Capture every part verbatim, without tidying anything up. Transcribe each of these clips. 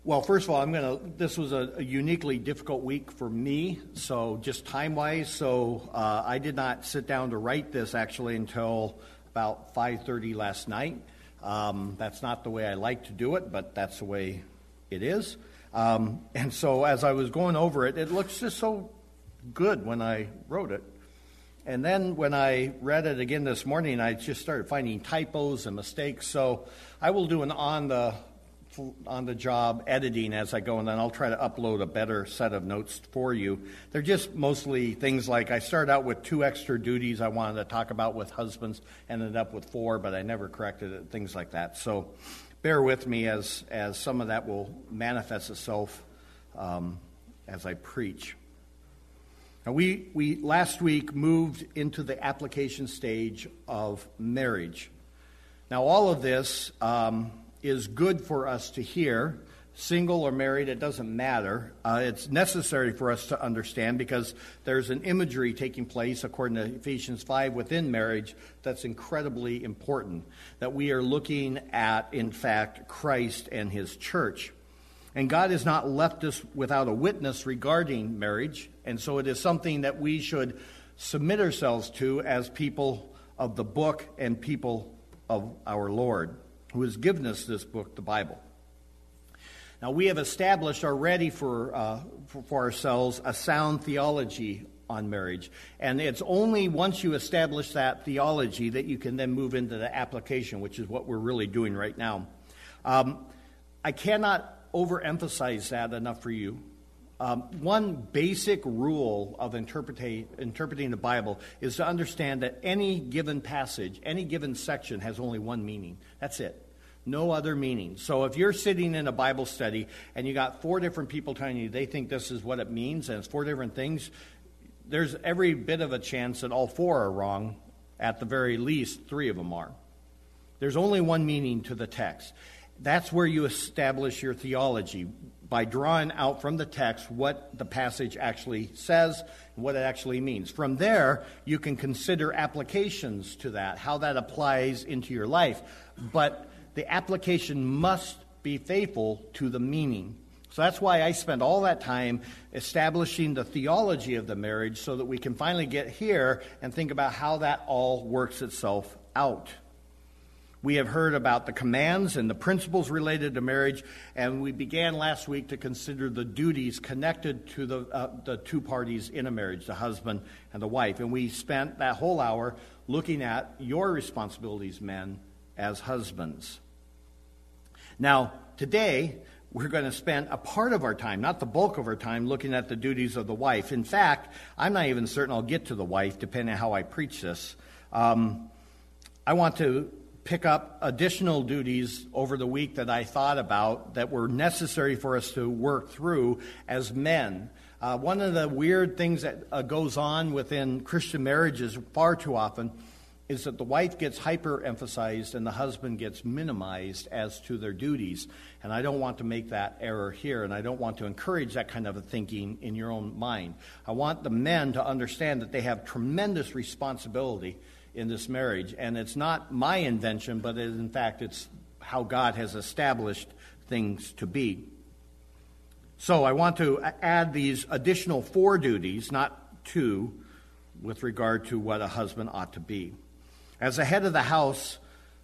Well, first of all, I'm going to, this was a, a uniquely difficult week for me, so just time-wise, so uh, I did not sit down to write this actually until about five thirty last night. Um, that's not the way I like to do it, but that's the way it is. Um, and so as I was going over it, it looks just so good when I wrote it. And then when I read it again this morning, I just started finding typos and mistakes. So I will do an on the on the job editing as I go, and then I'll try to upload a better set of notes for you. They're just mostly things like I started out with two extra duties I wanted to talk about with husbands, ended up with four, but I never corrected it, things like that. So bear with me as, as some of that will manifest itself um, as I preach. Now we, we last week moved into the application stage of marriage. Now all of this um, is good for us to hear, single or married, it doesn't matter. Uh, it's necessary for us to understand because there's an imagery taking place, according to Ephesians five, within marriage that's incredibly important, that we are looking at, in fact, Christ and his church. And God has not left us without a witness regarding marriage, and so it is something that we should submit ourselves to as people of the book and people of our Lord, who has given us this book, the Bible. Now, we have established already for, uh, for, for ourselves a sound theology on marriage. And it's only once you establish that theology that you can then move into the application, which is what we're really doing right now. Um, I cannot overemphasize that enough for you. Um, one basic rule of interpreting, interpreting the Bible is to understand that any given passage, any given section has only one meaning. That's it. No other meaning. So if you're sitting in a Bible study and you got four different people telling you they think this is what it means and it's four different things, there's every bit of a chance that all four are wrong. At the very least, three of them are. There's only one meaning to the text. That's where you establish your theology, by drawing out from the text what the passage actually says and what it actually means. From there, you can consider applications to that, how that applies into your life. But the application must be faithful to the meaning. So that's why I spent all that time establishing the theology of the marriage so that we can finally get here and think about how that all works itself out. We have heard about the commands and the principles related to marriage, and we began last week to consider the duties connected to the uh, the two parties in a marriage, the husband and the wife. And we spent that whole hour looking at your responsibilities, men, as husbands. Now, today, we're going to spend a part of our time, not the bulk of our time, looking at the duties of the wife. In fact, I'm not even certain I'll get to the wife, depending on how I preach this. Um, I want to pick up additional duties over the week that I thought about that were necessary for us to work through as men. Uh, one of the weird things that uh, goes on within Christian marriages far too often is that the wife gets hyper-emphasized and the husband gets minimized as to their duties. And I don't want to make that error here, and I don't want to encourage that kind of a thinking in your own mind. I want the men to understand that they have tremendous responsibility in this marriage, and it's not my invention, but it, in fact it's how God has established things to be. So I want to add these additional four duties, not two, with regard to what a husband ought to be. As the head of the house,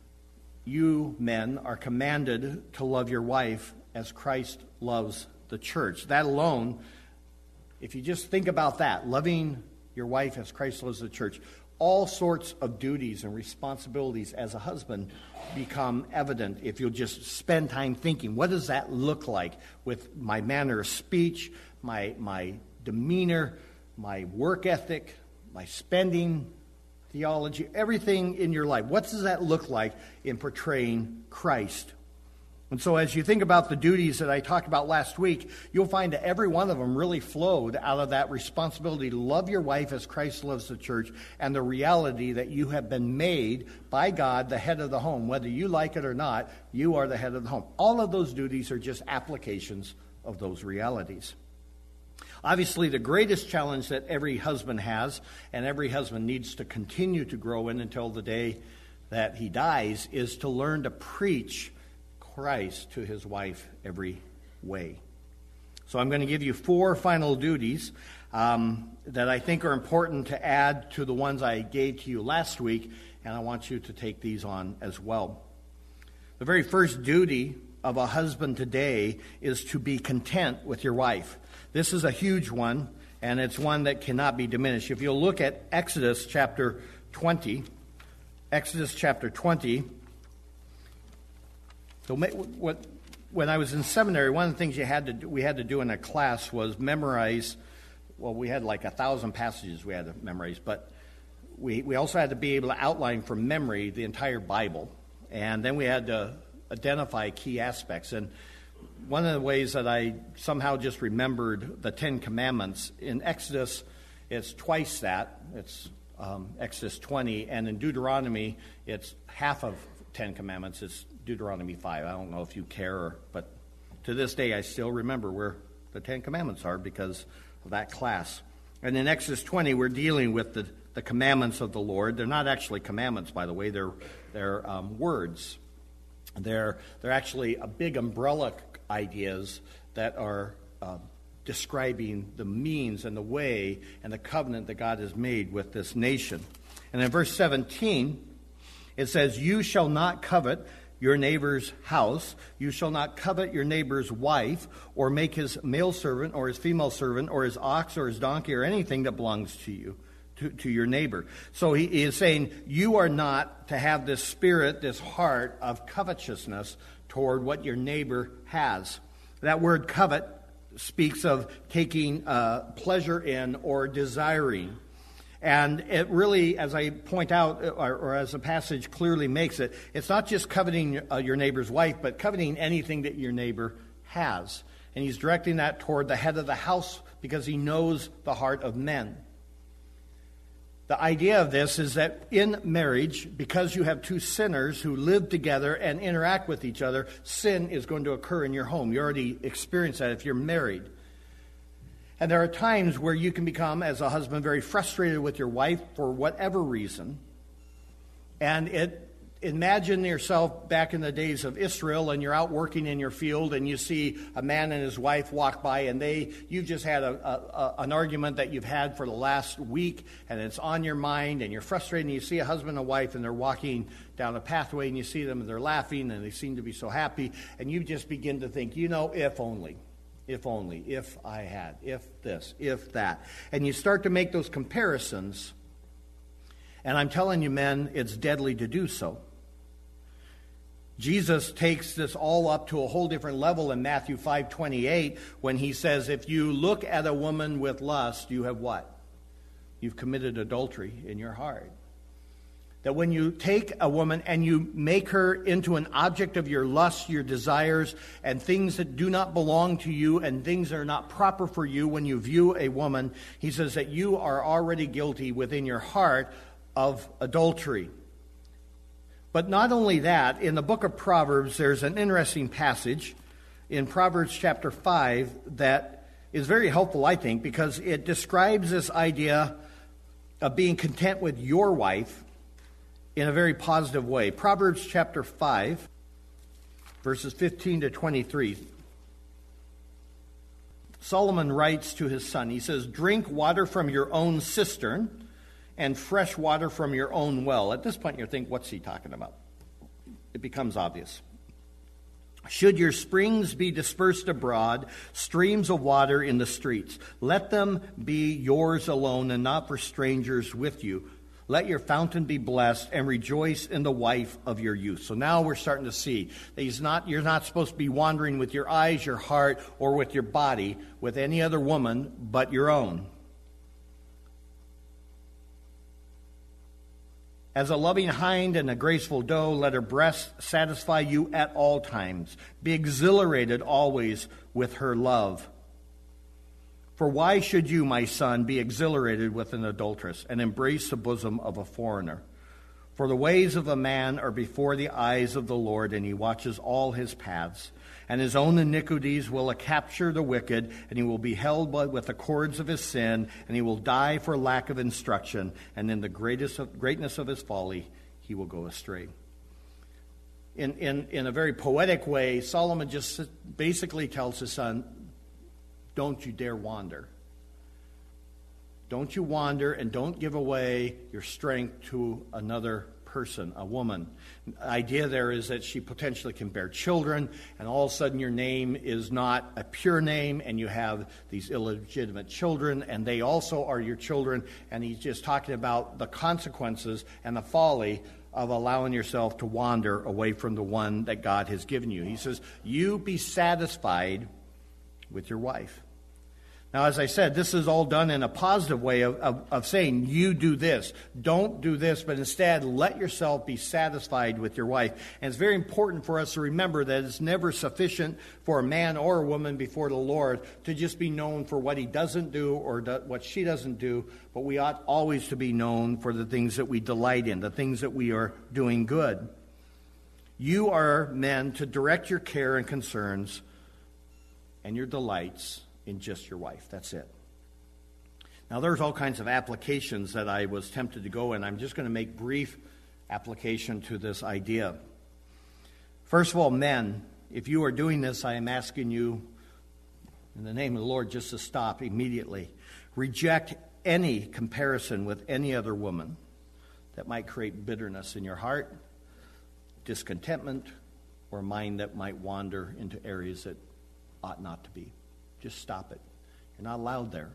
you men are commanded to love your wife as Christ loves the church. That alone, if you just think about that, loving your wife as Christ loves the church, all sorts of duties and responsibilities as a husband become evident if you'll just spend time thinking, what does that look like with my manner of speech, my my demeanor, my work ethic, my spending, theology, everything in your life. What does that look like in portraying Christ? And so as you think about the duties that I talked about last week, you'll find that every one of them really flowed out of that responsibility to love your wife as Christ loves the church, and the reality that you have been made by God the head of the home. Whether you like it or not, you are the head of the home. All of those duties are just applications of those realities. Obviously, the greatest challenge that every husband has, and every husband needs to continue to grow in until the day that he dies, is to learn to preach Christ to his wife every way. So I'm going to give you four final duties um, that I think are important to add to the ones I gave to you last week, and I want you to take these on as well. The very first duty of a husband today is to be content with your wife. This is a huge one, and it's one that cannot be diminished. If you'll look at Exodus chapter twenty, Exodus chapter twenty, so what, when I was in seminary, one of the things you had to do, we had to do in a class was memorize. Well, we had like a thousand passages we had to memorize, but we we also had to be able to outline from memory the entire Bible, and then we had to identify key aspects. And one of the ways that I somehow just remembered the Ten Commandments in Exodus, it's twice that. It's um, Exodus twenty, and in Deuteronomy, it's half of Ten Commandments. It's Deuteronomy five. I don't know if you care, or, but to this day I still remember where the Ten Commandments are because of that class. And in Exodus twenty, we're dealing with the, the commandments of the Lord. They're not actually commandments, by the way. They're they're um, words. They're they're actually a big umbrella ideas that are uh, describing the means and the way and the covenant that God has made with this nation. And in verse seventeen, it says, "You shall not covet your neighbor's house. You shall not covet your neighbor's wife, or make his male servant or his female servant or his ox or his donkey or anything that belongs to you, to, to your neighbor." So he, he is saying you are not to have this spirit, this heart of covetousness toward what your neighbor has. That word covet speaks of taking uh, pleasure in or desiring. And it really, as I point out, or, or as the passage clearly makes it, it's not just coveting uh, your neighbor's wife, but coveting anything that your neighbor has. And he's directing that toward the head of the house because he knows the heart of men. The idea of this is that in marriage, because you have two sinners who live together and interact with each other, sin is going to occur in your home. You already experienced that if you're married. And there are times where you can become, as a husband, very frustrated with your wife for whatever reason. And it, imagine yourself back in the days of Israel, and you're out working in your field, and you see a man and his wife walk by, and they you've just had a, a, an argument that you've had for the last week, and it's on your mind, and you're frustrated, and you see a husband and wife, and they're walking down a pathway, and you see them, and they're laughing, and they seem to be so happy, and you just begin to think, you know, if only. If only, if I had, if this, if that. And you start to make those comparisons. And I'm telling you, men, it's deadly to do so. Jesus takes this all up to a whole different level in Matthew five twenty-eight when he says, if you look at a woman with lust, you have what? You've committed adultery in your heart. That when you take a woman and you make her into an object of your lust, your desires, and things that do not belong to you and things that are not proper for you when you view a woman, he says that you are already guilty within your heart of adultery. But not only that, in the book of Proverbs, there's an interesting passage in Proverbs chapter five that is very helpful, I think, because it describes this idea of being content with your wife in a very positive way. Proverbs chapter five, verses fifteen to twenty-three. Solomon writes to his son, he says, "Drink water from your own cistern and fresh water from your own well." At this point, you think, what's he talking about? It becomes obvious. "Should your springs be dispersed abroad, streams of water in the streets, let them be yours alone and not for strangers with you. Let your fountain be blessed and rejoice in the wife of your youth." So now we're starting to see that he's not, you're not supposed to be wandering with your eyes, your heart, or with your body with any other woman but your own. "As a loving hind and a graceful doe, let her breast satisfy you at all times. Be exhilarated always with her love. For why should you, my son, be exhilarated with an adulteress and embrace the bosom of a foreigner? For the ways of a man are before the eyes of the Lord, and he watches all his paths. And his own iniquities will capture the wicked, and he will be held with the cords of his sin, and he will die for lack of instruction, and in the greatest of, greatness of his folly he will go astray." in, in, in a very poetic way, Solomon just basically tells his son, don't you dare wander. Don't you wander, and don't give away your strength to another person, a woman. The idea there is that she potentially can bear children, and all of a sudden your name is not a pure name, and you have these illegitimate children, and they also are your children. And he's just talking about the consequences and the folly of allowing yourself to wander away from the one that God has given you. He says, you be satisfied with your wife. Now, as I said, this is all done in a positive way of, of, of saying, you do this. Don't do this, but instead let yourself be satisfied with your wife. And it's very important for us to remember that it's never sufficient for a man or a woman before the Lord to just be known for what he doesn't do or do, what she doesn't do, but we ought always to be known for the things that we delight in, the things that we are doing good. You are men to direct your care and concerns and your delights in just your wife. That's it. Now, there's all kinds of applications that I was tempted to go in. I'm just going to make brief application to this idea. First of all, men, if you are doing this, I am asking you, in the name of the Lord, just to stop immediately. Reject any comparison with any other woman that might create bitterness in your heart, discontentment, or a mind that might wander into areas that ought not to be. Just stop it. You're not allowed there.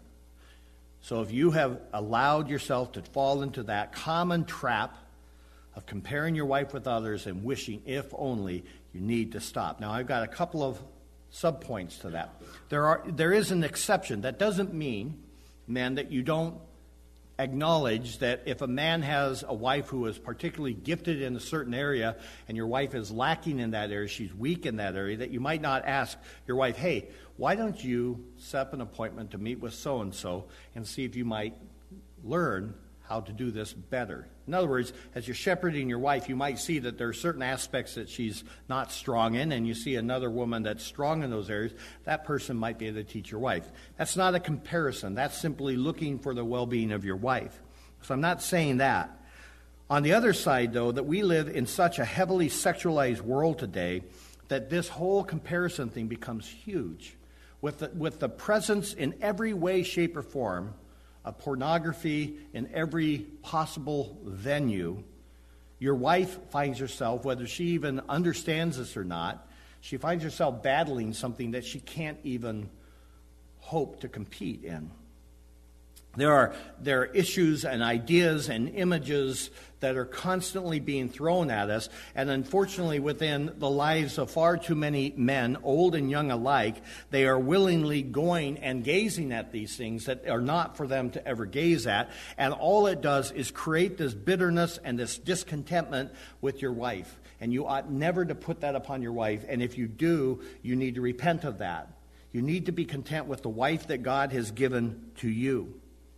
So if you have allowed yourself to fall into that common trap of comparing your wife with others and wishing if only, you need to stop. Now, I've got a couple of subpoints to that. There are there is an exception. That doesn't mean, men, that you don't acknowledge that if a man has a wife who is particularly gifted in a certain area and your wife is lacking in that area, she's weak in that area, that you might not ask your wife, hey, why don't you set up an appointment to meet with so-and-so and see if you might learn how to do this better. In other words, as you're shepherding your wife, you might see that there are certain aspects that she's not strong in, and you see another woman that's strong in those areas. That person might be able to teach your wife. That's not a comparison. That's simply looking for the well-being of your wife. So I'm not saying that. On the other side, though, that we live in such a heavily sexualized world today that this whole comparison thing becomes huge. With the, with the presence in every way, shape, or form of pornography in every possible venue, your wife finds herself, whether she even understands this or not, she finds herself battling something that she can't even hope to compete in. There are, there are issues and ideas and images that are constantly being thrown at us, and unfortunately within the lives of far too many men, old and young alike, they are willingly going and gazing at these things that are not for them to ever gaze at, and all it does is create this bitterness and this discontentment with your wife, and you ought never to put that upon your wife, and if you do, you need to repent of that. You need to be content with the wife that God has given to you.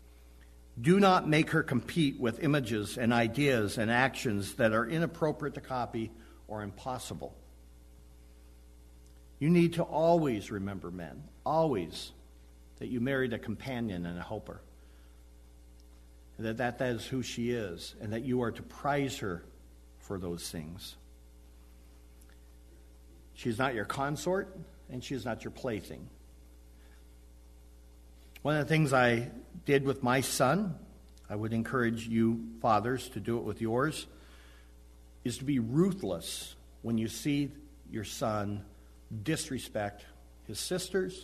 Do not make her compete with images and ideas and actions that are inappropriate to copy or impossible. You need to always remember, men, always, that you married a companion and a helper. And that, that that is who she is, and that you are to prize her for those things. She is not your consort, and she is not your plaything. One of the things I did with my son, I would encourage you fathers to do it with yours, is to be ruthless when you see your son disrespect his sisters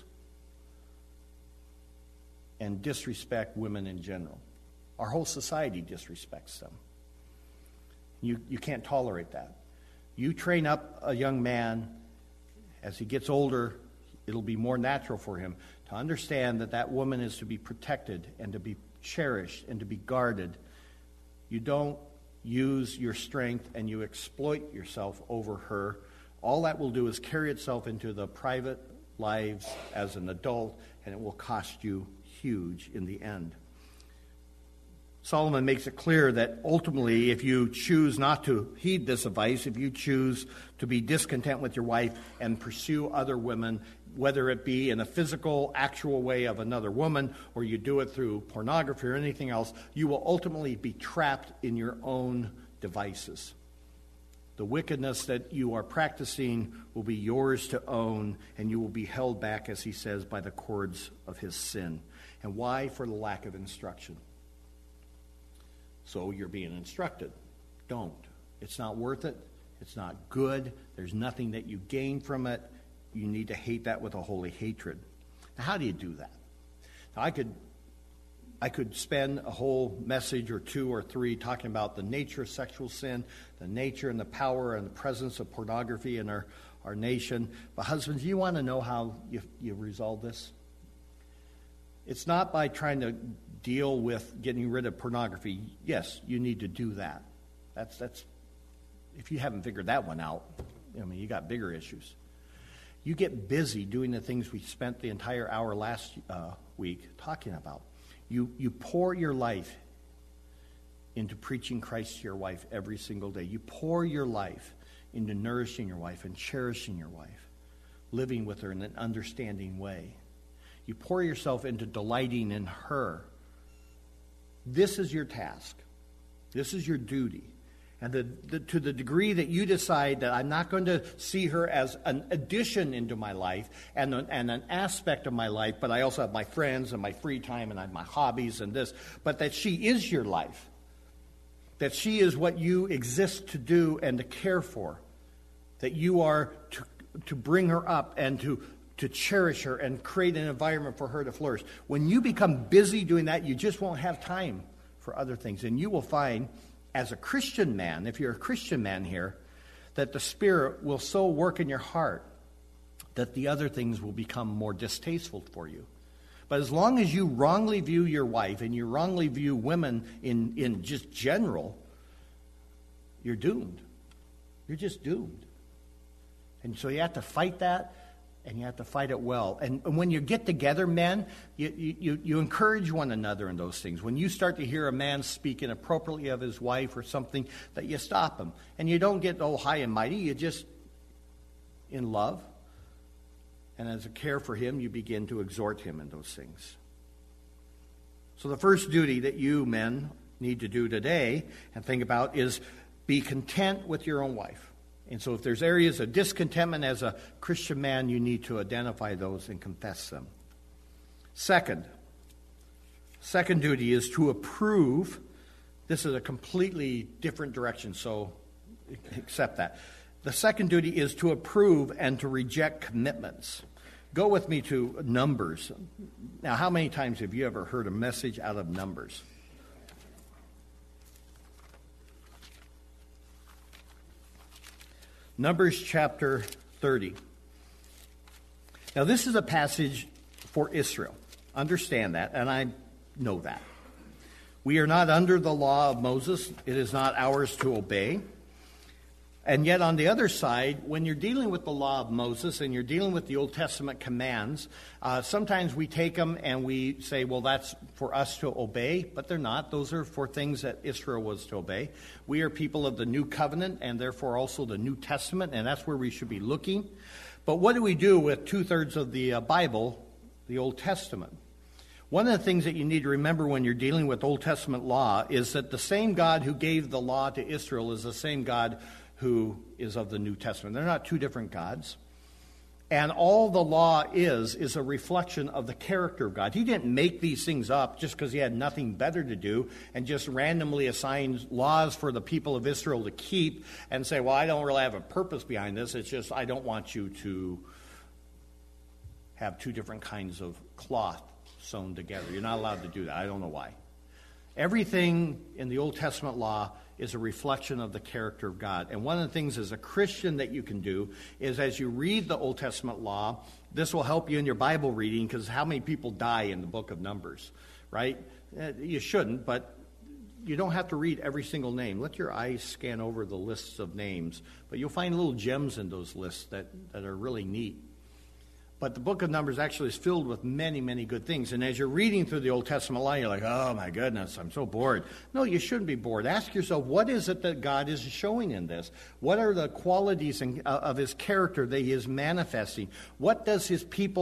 and disrespect women in general. Our whole society disrespects them. You, you can't tolerate that. You train up a young man, as he gets older, it'll be more natural for him to understand that that woman is to be protected and to be cherished and to be guarded. You don't use your strength and you exploit yourself over her. All that will do is carry itself into the private lives as an adult, and it will cost you huge in the end. Solomon makes it clear that ultimately, if you choose not to heed this advice, if you choose to be discontent with your wife and pursue other women, whether it be in a physical, actual way of another woman, or you do it through pornography or anything else, you will ultimately be trapped in your own devices. The wickedness that you are practicing will be yours to own, and you will be held back, as he says, by the cords of his sin. And why? For the lack of instruction. So you're being instructed. Don't. It's not worth it. It's not good. There's nothing that you gain from it. You need to hate that with a holy hatred. Now, how do you do that? Now, I could I could spend a whole message or two or three talking about the nature of sexual sin, the nature and the power and the presence of pornography in our, our nation. But husbands, you want to know how you, you resolve this? It's not by trying to deal with getting rid of pornography. Yes, you need to do that. That's that's if you haven't figured that one out, I mean, you got bigger issues. You get busy doing the things we spent the entire hour last uh, week talking about. You you pour your life into preaching Christ to your wife every single day. You pour your life into nourishing your wife and cherishing your wife, living with her in an understanding way. You pour yourself into delighting in her. This is your task. This is your duty. And the, the, to the degree that you decide that I'm not going to see her as an addition into my life and, a, and an aspect of my life, but I also have my friends and my free time and I have my hobbies and this, but that she is your life, that she is what you exist to do and to care for, that you are to, to bring her up and to, to cherish her and create an environment for her to flourish. When you become busy doing that, you just won't have time for other things. And you will find, as a Christian man, if you're a Christian man here, that the Spirit will so work in your heart that the other things will become more distasteful for you. But as long as you wrongly view your wife and you wrongly view women in, in just general, you're doomed. You're just doomed. And so you have to fight that, and you have to fight it well. And, and when you get together, men, you, you, you encourage one another in those things. When you start to hear a man speak inappropriately of his wife or something, that you stop him. And you don't get, oh, high and mighty. You just, in love, and as a care for him, you begin to exhort him in those things. So the first duty that you men need to do today and think about is be content with your own wife. And so if there's areas of discontentment as a Christian man, you need to identify those and confess them. Second, second duty is to approve. This is a completely different direction, so accept that. The second duty is to approve and to reject commitments. Go with me to Numbers. Now, how many times have you ever heard a message out of Numbers? Numbers chapter thirty. Now, this is a passage for Israel. Understand that, and I know that. We are not under the law of Moses. It is not ours to obey. And yet, on the other side, when you're dealing with the law of Moses and you're dealing with the Old Testament commands, uh, sometimes we take them and we say, well, that's for us to obey, but they're not. Those are for things that Israel was to obey. We are people of the New Covenant and therefore also the New Testament, and that's where we should be looking. But what do we do with two-thirds of the uh, Bible, the Old Testament? One of the things that you need to remember when you're dealing with Old Testament law is that the same God who gave the law to Israel is the same God who is of the New Testament. They're not two different gods. And all the law is, is a reflection of the character of God. He didn't make these things up just because he had nothing better to do and just randomly assigned laws for the people of Israel to keep and say, well, I don't really have a purpose behind this. It's just I don't want you to have two different kinds of cloth sewn together. You're not allowed to do that. I don't know why. Everything in the Old Testament law is a reflection of the character of God. And one of the things as a Christian that you can do is as you read the Old Testament law, this will help you in your Bible reading, because how many people die in the book of Numbers, right? You shouldn't, but you don't have to read every single name. Let your eyes scan over the lists of names, but you'll find little gems in those lists that, that are really neat. But the book of Numbers actually is filled with many, many good things. And as you're reading through the Old Testament law, you're like, oh, my goodness, I'm so bored. No, you shouldn't be bored. Ask yourself, what is it that God is showing in this? What are the qualities in, uh, of his character that he is manifesting? What does his people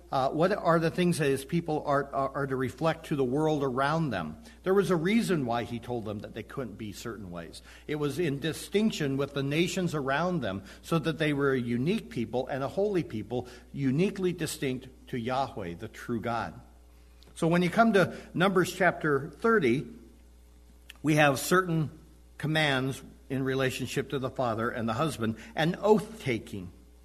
uh, what are the things that his people are, are, are to reflect to the world around them. There was a reason why he told them that they couldn't be certain ways. It was in distinction with the nations around them, so that they were a unique people and a holy people, uniquely distinct to Yahweh, the true God. So when you come to Numbers chapter thirty, we have certain commands in relationship to the father and the husband, and oath-taking.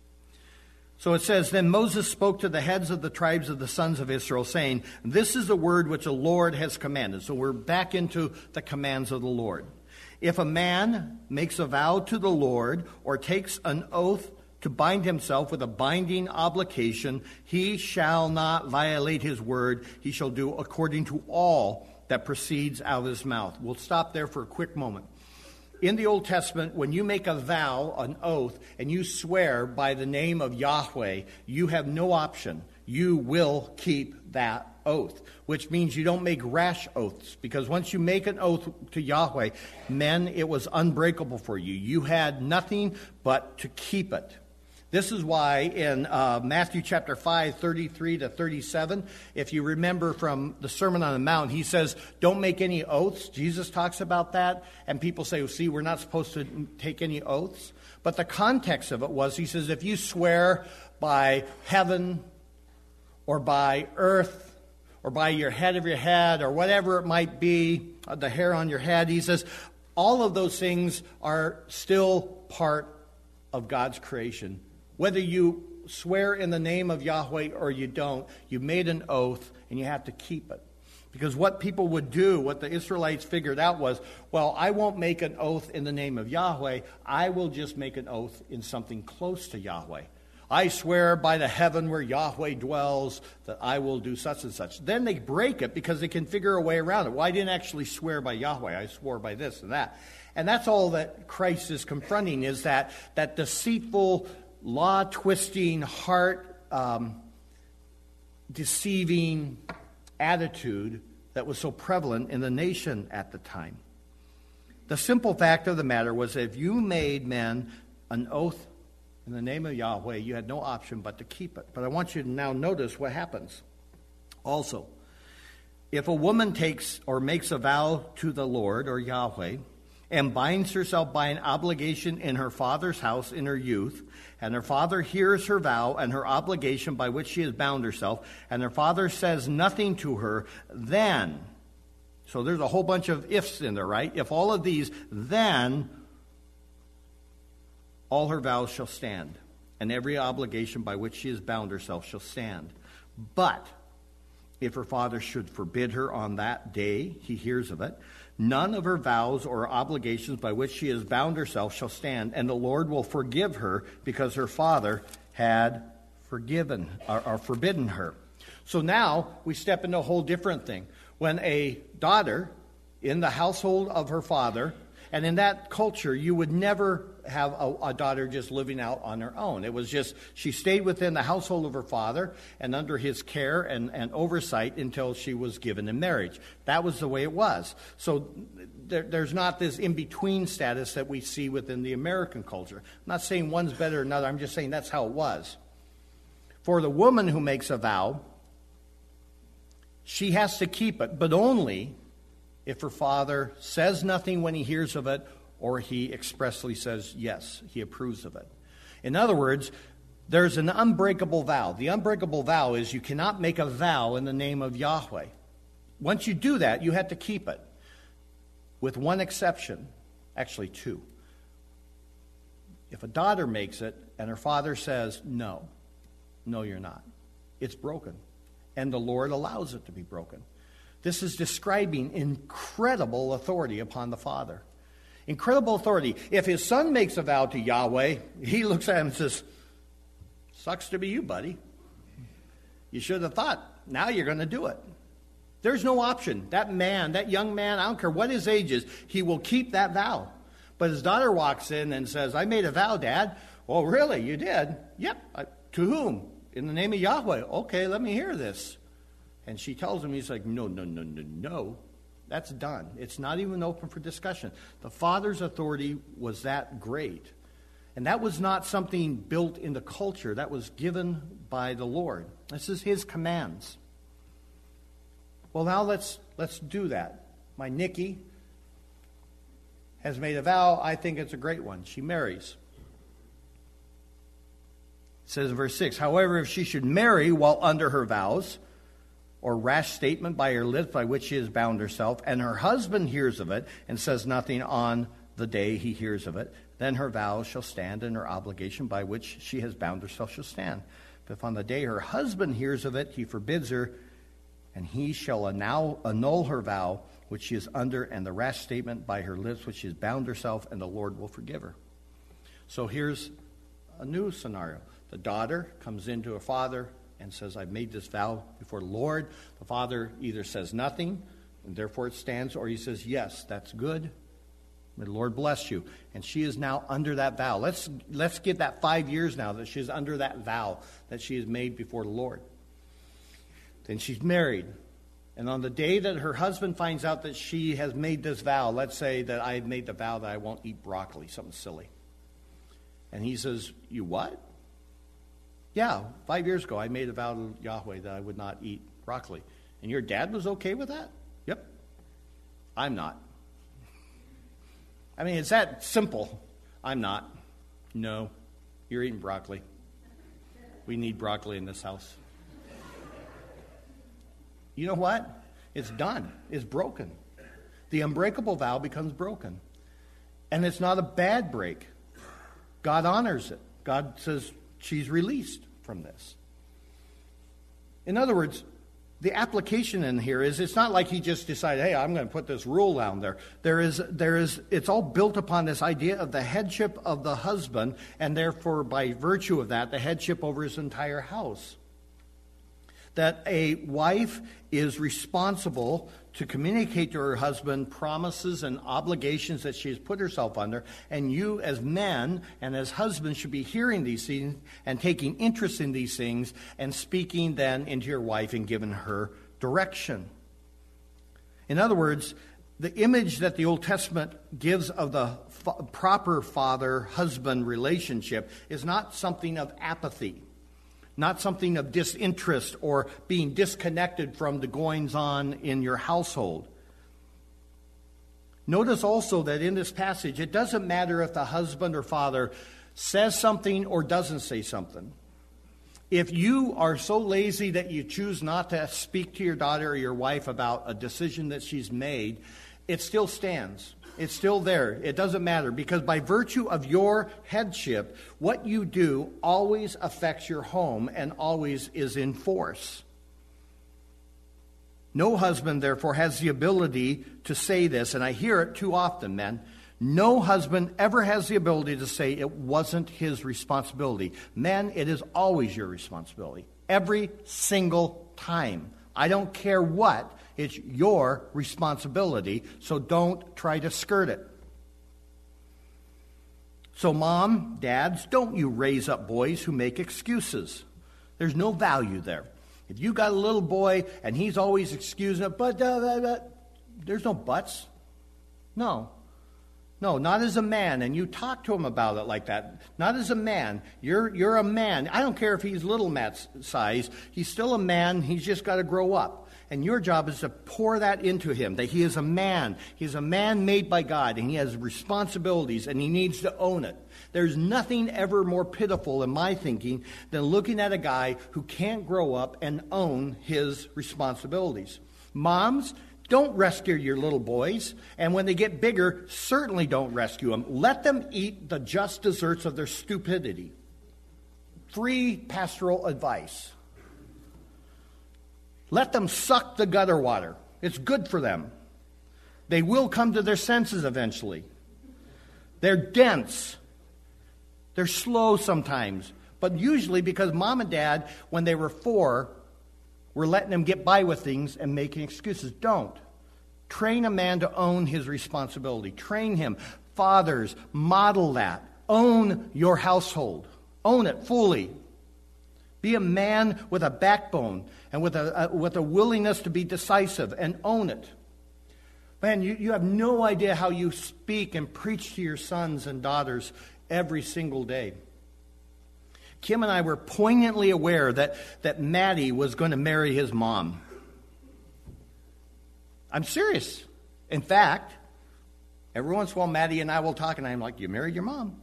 So it says, Then Moses spoke to the heads of the tribes of the sons of Israel, saying, This is the word which the Lord has commanded. So we're back into the commands of the Lord. If a man makes a vow to the Lord or takes an oath to bind himself with a binding obligation, he shall not violate his word. He shall do according to all that proceeds out of his mouth. We'll stop there for a quick moment. In the Old Testament, when you make a vow, an oath, and you swear by the name of Yahweh, you have no option. You will keep that oath, which means you don't make rash oaths, because once you make an oath to Yahweh, men, it was unbreakable for you. You had nothing but to keep it. This is why in uh, Matthew chapter five, thirty-three to thirty-seven, if you remember from the Sermon on the Mount, he says, don't make any oaths. Jesus talks about that, and people say, well, see, we're not supposed to take any oaths. But the context of it was, he says, if you swear by heaven or by earth or by your head of your head or whatever it might be, the hair on your head, he says, all of those things are still part of God's creation. Whether you swear in the name of Yahweh or you don't, you made an oath and you have to keep it. Because what people would do, what the Israelites figured out was, well, I won't make an oath in the name of Yahweh. I will just make an oath in something close to Yahweh. I swear by the heaven where Yahweh dwells that I will do such and such. Then they break it because they can figure a way around it. Well, I didn't actually swear by Yahweh. I swore by this and that. And that's all that Christ is confronting, is that, that deceitful, law-twisting, heart um, deceiving attitude that was so prevalent in the nation at the time. The simple fact of the matter was that if you made men an oath in the name of Yahweh, you had no option but to keep it. But I want you to now notice what happens. Also, if a woman takes or makes a vow to the Lord or Yahweh and binds herself by an obligation in her father's house in her youth, and her father hears her vow and her obligation by which she has bound herself, and her father says nothing to her, then, so there's a whole bunch of ifs in there, right? If all of these, then all her vows shall stand, and every obligation by which she has bound herself shall stand. But if her father should forbid her on that day he hears of it, none of her vows or obligations by which she has bound herself shall stand, and the Lord will forgive her because her father had forgiven or, or forbidden her. So now we step into a whole different thing. When a daughter in the household of her father, and in that culture, you would never have a, a daughter just living out on her own. It was just, she stayed within the household of her father and under his care and, and oversight until she was given in marriage. That was the way it was. So there, there's not this in-between status that we see within the American culture. I'm not saying one's better than another. I'm just saying that's how it was. For the woman who makes a vow, she has to keep it, but only if her father says nothing when he hears of it, or he expressly says yes, he approves of it. In other words, there's an unbreakable vow. The unbreakable vow is you cannot make a vow in the name of Yahweh. Once you do that, you have to keep it. With one exception, actually two. If a daughter makes it and her father says, no, no, you're not, it's broken. And the Lord allows it to be broken. This is describing incredible authority upon the father. Incredible authority. If his son makes a vow to Yahweh, he looks at him and says, sucks to be you, buddy. You should have thought, now you're going to do it. There's no option. That man, that young man, I don't care what his age is, he will keep that vow. But his daughter walks in and says, I made a vow, Dad. Oh, really? You did? Yep. I, to whom? In the name of Yahweh. Okay, let me hear this. And she tells him, he's like, no, no, no, no, no. That's done. It's not even open for discussion. The father's authority was that great. And that was not something built into culture. That was given by the Lord. This is his commands. Well, now let's let's do that. My Nikki has made a vow. I think it's a great one. She marries. It says in verse six, however, if she should marry while under her vows, or rash statement by her lips by which she has bound herself, and her husband hears of it and says nothing on the day he hears of it, then her vows shall stand, and her obligation by which she has bound herself shall stand. But if on the day her husband hears of it, he forbids her, and he shall annul, annul her vow which she is under, and the rash statement by her lips which she has bound herself, and the Lord will forgive her. So here's a new scenario. The daughter comes into her father and says, I've made this vow before the Lord. The father either says nothing, and therefore it stands, or he says, yes, that's good. May the Lord bless you. And she is now under that vow. Let's let's give that five years now that she's under that vow that she has made before the Lord. Then she's married. And on the day that her husband finds out that she has made this vow, let's say that I've made the vow that I won't eat broccoli, something silly. And he says, you what? Yeah, five years ago I made a vow to Yahweh that I would not eat broccoli. And your dad was okay with that? Yep. I'm not. I mean, it's that simple. I'm not. No, you're eating broccoli. We need broccoli in this house. You know what? It's done. It's broken. The unbreakable vow becomes broken. And it's not a bad break. God honors it. God says she's released from this. In other words, the application in here is it's not like he just decided, hey, I'm going to put this rule down there. There is, there is, it's all built upon this idea of the headship of the husband, and therefore, by virtue of that, the headship over his entire house. That a wife is responsible to communicate to her husband promises and obligations that she has put herself under, and you as men and as husbands should be hearing these things and taking interest in these things and speaking then into your wife and giving her direction. In other words, the image that the Old Testament gives of the f- proper father-husband relationship is not something of apathy. Not something of disinterest or being disconnected from the goings-on in your household. Notice also that in this passage, it doesn't matter if the husband or father says something or doesn't say something. If you are so lazy that you choose not to speak to your daughter or your wife about a decision that she's made, it still stands. It's still there. It doesn't matter, because by virtue of your headship, what you do always affects your home and always is in force. No husband, therefore, has the ability to say this, and I hear it too often, men. No husband ever has the ability to say it wasn't his responsibility. Men, it is always your responsibility. Every single time. I don't care what. It's your responsibility, so don't try to skirt it. So mom, dads, don't you raise up boys who make excuses. There's no value there. If you got a little boy and he's always excusing it, but uh, uh, uh, there's no buts. No. No, not as a man, and you talk to him about it like that. Not as a man. You're you're a man. I don't care if he's little Matt's size. He's still a man. He's just got to grow up. And your job is to pour that into him, that he is a man. He's a man made by God, and he has responsibilities, and he needs to own it. There's nothing ever more pitiful in my thinking than looking at a guy who can't grow up and own his responsibilities. Moms, don't rescue your little boys, and when they get bigger, certainly don't rescue them. Let them eat the just desserts of their stupidity. Free pastoral advice. Let them suck the gutter water. It's good for them. They will come to their senses eventually. They're dense. They're slow sometimes. But usually because mom and dad, when they were four, were letting them get by with things and making excuses. Don't. Train a man to own his responsibility. Train him. Fathers, model that. Own your household. Own it fully. Be a man with a backbone and with a, a with a willingness to be decisive and own it. Man, you, you have no idea how you speak and preach to your sons and daughters every single day. Kim and I were poignantly aware that, that Maddie was going to marry his mom. I'm serious. In fact, every once in a while, Maddie and I will talk, and I'm like, you married your mom.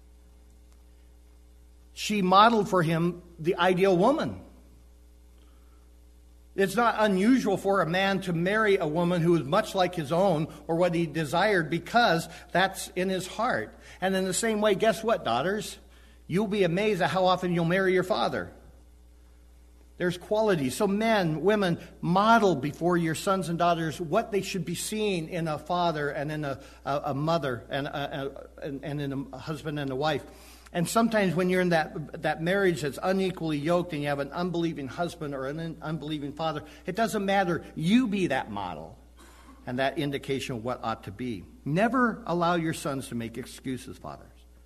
She modeled for him the ideal woman. It's not unusual for a man to marry a woman who is much like his own or what he desired, because that's in his heart. And in the same way, guess what, daughters? You'll be amazed at how often you'll marry your father. There's qualities. So men, women, model before your sons and daughters what they should be seeing in a father and in a, a, a mother and, a, a, and in a husband and a wife. And sometimes when you're in that, that marriage that's unequally yoked and you have an unbelieving husband or an unbelieving father, it doesn't matter. You be that model and that indication of what ought to be. Never allow your sons to make excuses, fathers.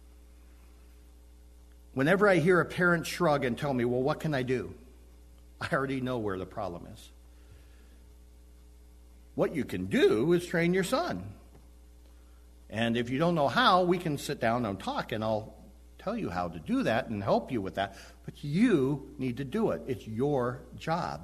Whenever I hear a parent shrug and tell me, well, what can I do? I already know where the problem is. What you can do is train your son. And if you don't know how, we can sit down and talk, and I'll tell you how to do that and help you with that. But you need to do it. It's your job.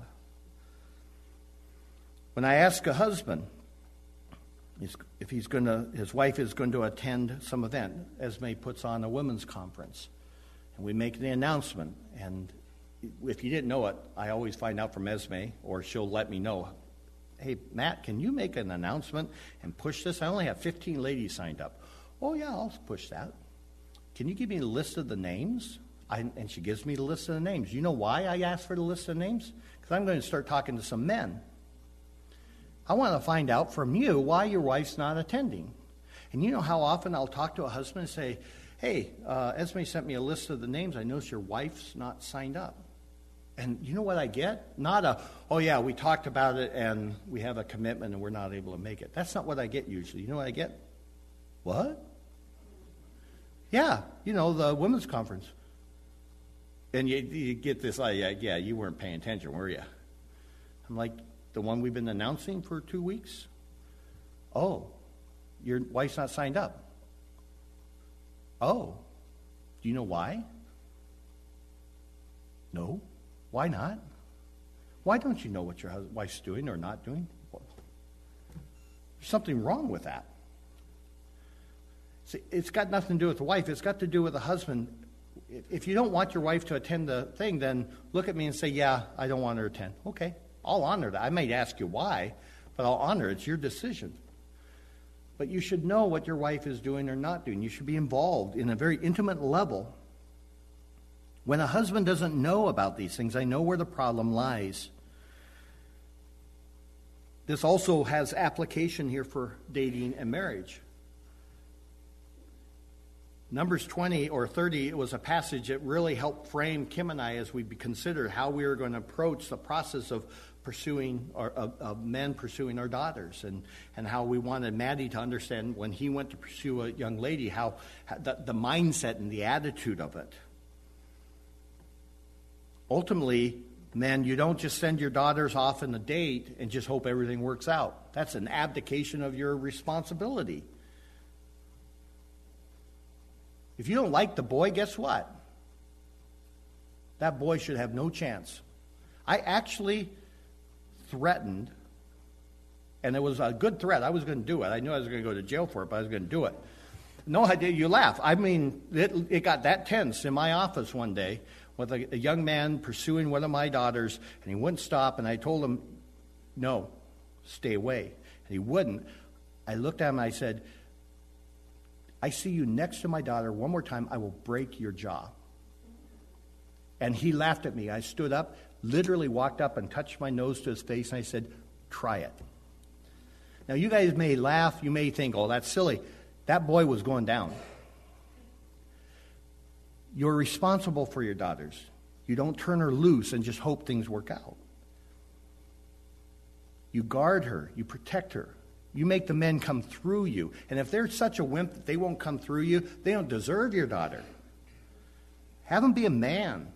When I ask a husband if he's going to, his wife is going to attend some event, Esme puts on a women's conference, and we make the announcement. And if you didn't know it, I always find out from Esme, or she'll let me know. Hey, Matt, can you make an announcement and push this? I only have fifteen ladies signed up. Oh, yeah, I'll push that. Can you give me a list of the names? I, and she gives me the list of the names. You know why I asked for the list of names? Because I'm going to start talking to some men. I want to find out from you why your wife's not attending. And you know how often I'll talk to a husband and say, hey, uh, Esme sent me a list of the names. I notice your wife's not signed up. And you know what I get? Not a, oh yeah, we talked about it and we have a commitment and we're not able to make it. That's not what I get usually. You know what I get? What? Yeah, you know, the women's conference. And you, you get this, like, yeah, yeah, you weren't paying attention, were you? I'm like, the one we've been announcing for two weeks? Oh, your wife's not signed up. Oh, do you know why? No. Why not? Why don't you know what your wife's doing or not doing? There's something wrong with that. See, it's got nothing to do with the wife. It's got to do with the husband. If you don't want your wife to attend the thing, then look at me and say, yeah, I don't want her to attend. Okay, I'll honor that. I might ask you why, but I'll honor it. It's your decision. But you should know what your wife is doing or not doing. You should be involved in a very intimate level. When a husband doesn't know about these things, I know where the problem lies. This also has application here for dating and marriage. Numbers twenty or thirty, it was a passage that really helped frame Kim and I as we considered how we were going to approach the process of pursuing, or of, of men pursuing our daughters, and, and how we wanted Maddie to understand when he went to pursue a young lady, how, how the, the mindset and the attitude of it. Ultimately, men, you don't just send your daughters off on a date and just hope everything works out. That's an abdication of your responsibility. If you don't like the boy, guess what? That boy should have no chance. I actually threatened, and it was a good threat. I was going to do it. I knew I was going to go to jail for it, but I was going to do it. No, I did. You laugh. I mean, it, it got that tense in my office one day with a, a young man pursuing one of my daughters, and he wouldn't stop, and I told him, no, stay away. And he wouldn't. I looked at him and I said, I see you next to my daughter one more time, I will break your jaw. And he laughed at me. I stood up, literally walked up and touched my nose to his face, and I said, try it. Now, you guys may laugh. You may think, oh, that's silly. That boy was going down. You're responsible for your daughters. You don't turn her loose and just hope things work out. You guard her. You protect her. You make the men come through you. And if they're such a wimp that they won't come through you, they don't deserve your daughter. Have them be a man.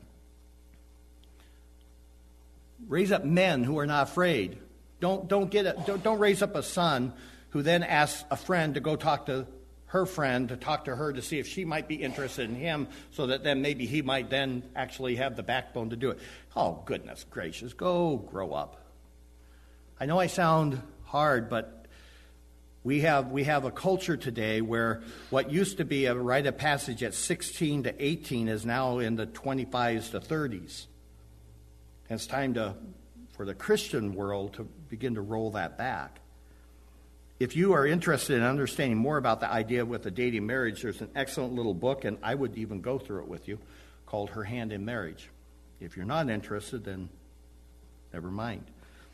Raise up men who are not afraid. Don't, don't, get a, don't, don't raise up a son who then asks a friend to go talk to her friend to talk to her to see if she might be interested in him, so that then maybe he might then actually have the backbone to do it. Oh, goodness gracious, go grow up. I know I sound hard, but we have we have a culture today where what used to be a rite of passage at sixteen to eighteen is now in the twenty-fives to thirties. And it's time to for the Christian world to begin to roll that back. If you are interested in understanding more about the idea with the dating marriage, there's an excellent little book, and I would even go through it with you, called Her Hand in Marriage. If you're not interested, then never mind.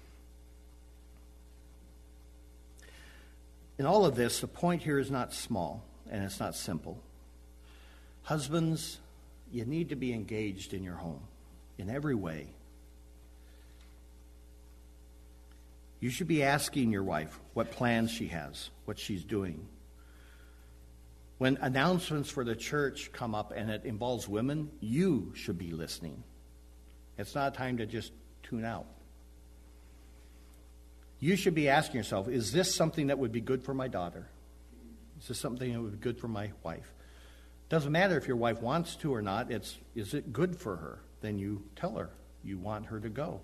In all of this, the point here is not small, and it's not simple. Husbands, you need to be engaged in your home in every way. You should be asking your wife what plans she has, what she's doing. When announcements for the church come up and it involves women, you should be listening. It's not time to just tune out. You should be asking yourself, is this something that would be good for my daughter? Is this something that would be good for my wife? Doesn't matter if your wife wants to or not. It's, is it good for her? Then you tell her you want her to go.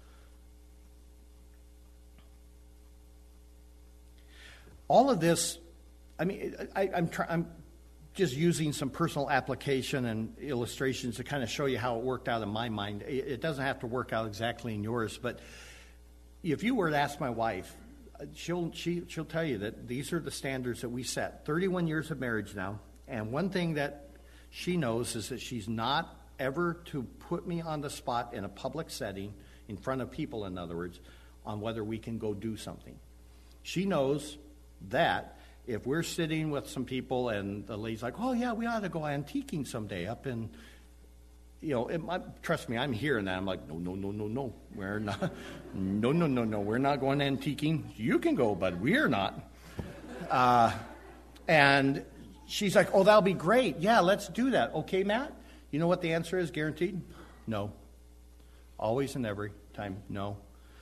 All of this, I mean, I, I'm, try, I'm just using some personal application and illustrations to kind of show you how it worked out in my mind. It, it doesn't have to work out exactly in yours, but if you were to ask my wife, she'll she, she'll tell you that these are the standards that we set. thirty-one years of marriage now, and one thing that she knows is that she's not ever to put me on the spot in a public setting, in front of people, in other words, on whether we can go do something. She knows that if we're sitting with some people and the lady's like, oh yeah, we ought to go antiquing someday up in, you know, it, I, trust me, I'm hearing that. I'm like, no, no, no, no, no, we're not, no, no, no, no, we're not going antiquing. You can go, but we're not. Uh, and she's like, oh, that'll be great. Yeah, let's do that. Okay, Matt? You know what the answer is, guaranteed? No. Always and every time, no.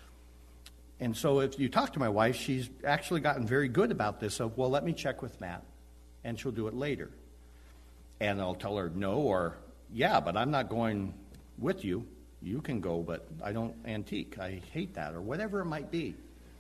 And so if you talk to my wife, she's actually gotten very good about this of, well, let me check with Matt, and she'll do it later. And I'll tell her no, or yeah, but I'm not going with you. You can go, but I don't antique. I hate that, or whatever it might be.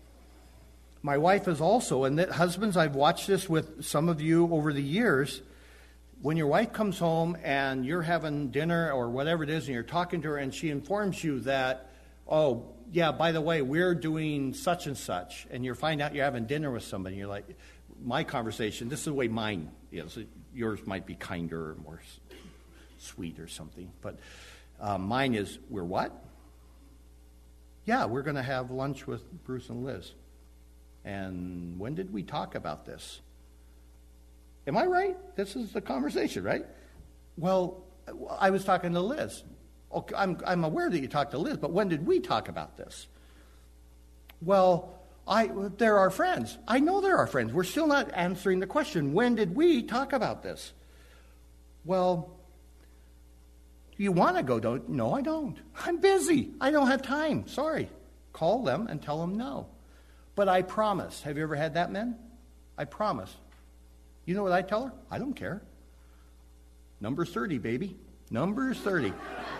My wife is also, and that husbands, I've watched this with some of you over the years. When your wife comes home and you're having dinner or whatever it is, and you're talking to her, and she informs you that, oh, yeah, by the way, we're doing such and such, and you find out you're having dinner with somebody, and you're like, my conversation, this is the way mine is. Yours might be kinder or more sweet or something, but uh, mine is, we're what? Yeah, we're going to have lunch with Bruce and Liz. And when did we talk about this? Am I right? This is the conversation, right? Well, I was talking to Liz. Okay, I'm, I'm aware that you talked to Liz, but when did we talk about this? Well, I, they're our friends. I know they're our friends. We're still not answering the question, when did we talk about this? Well, you want to go, don't? No, I don't. I'm busy. I don't have time. Sorry. Call them and tell them no. But I promise. Have you ever had that, men? I promise. You know what I tell her? I don't care. Number's thirty, baby. Number's thirty.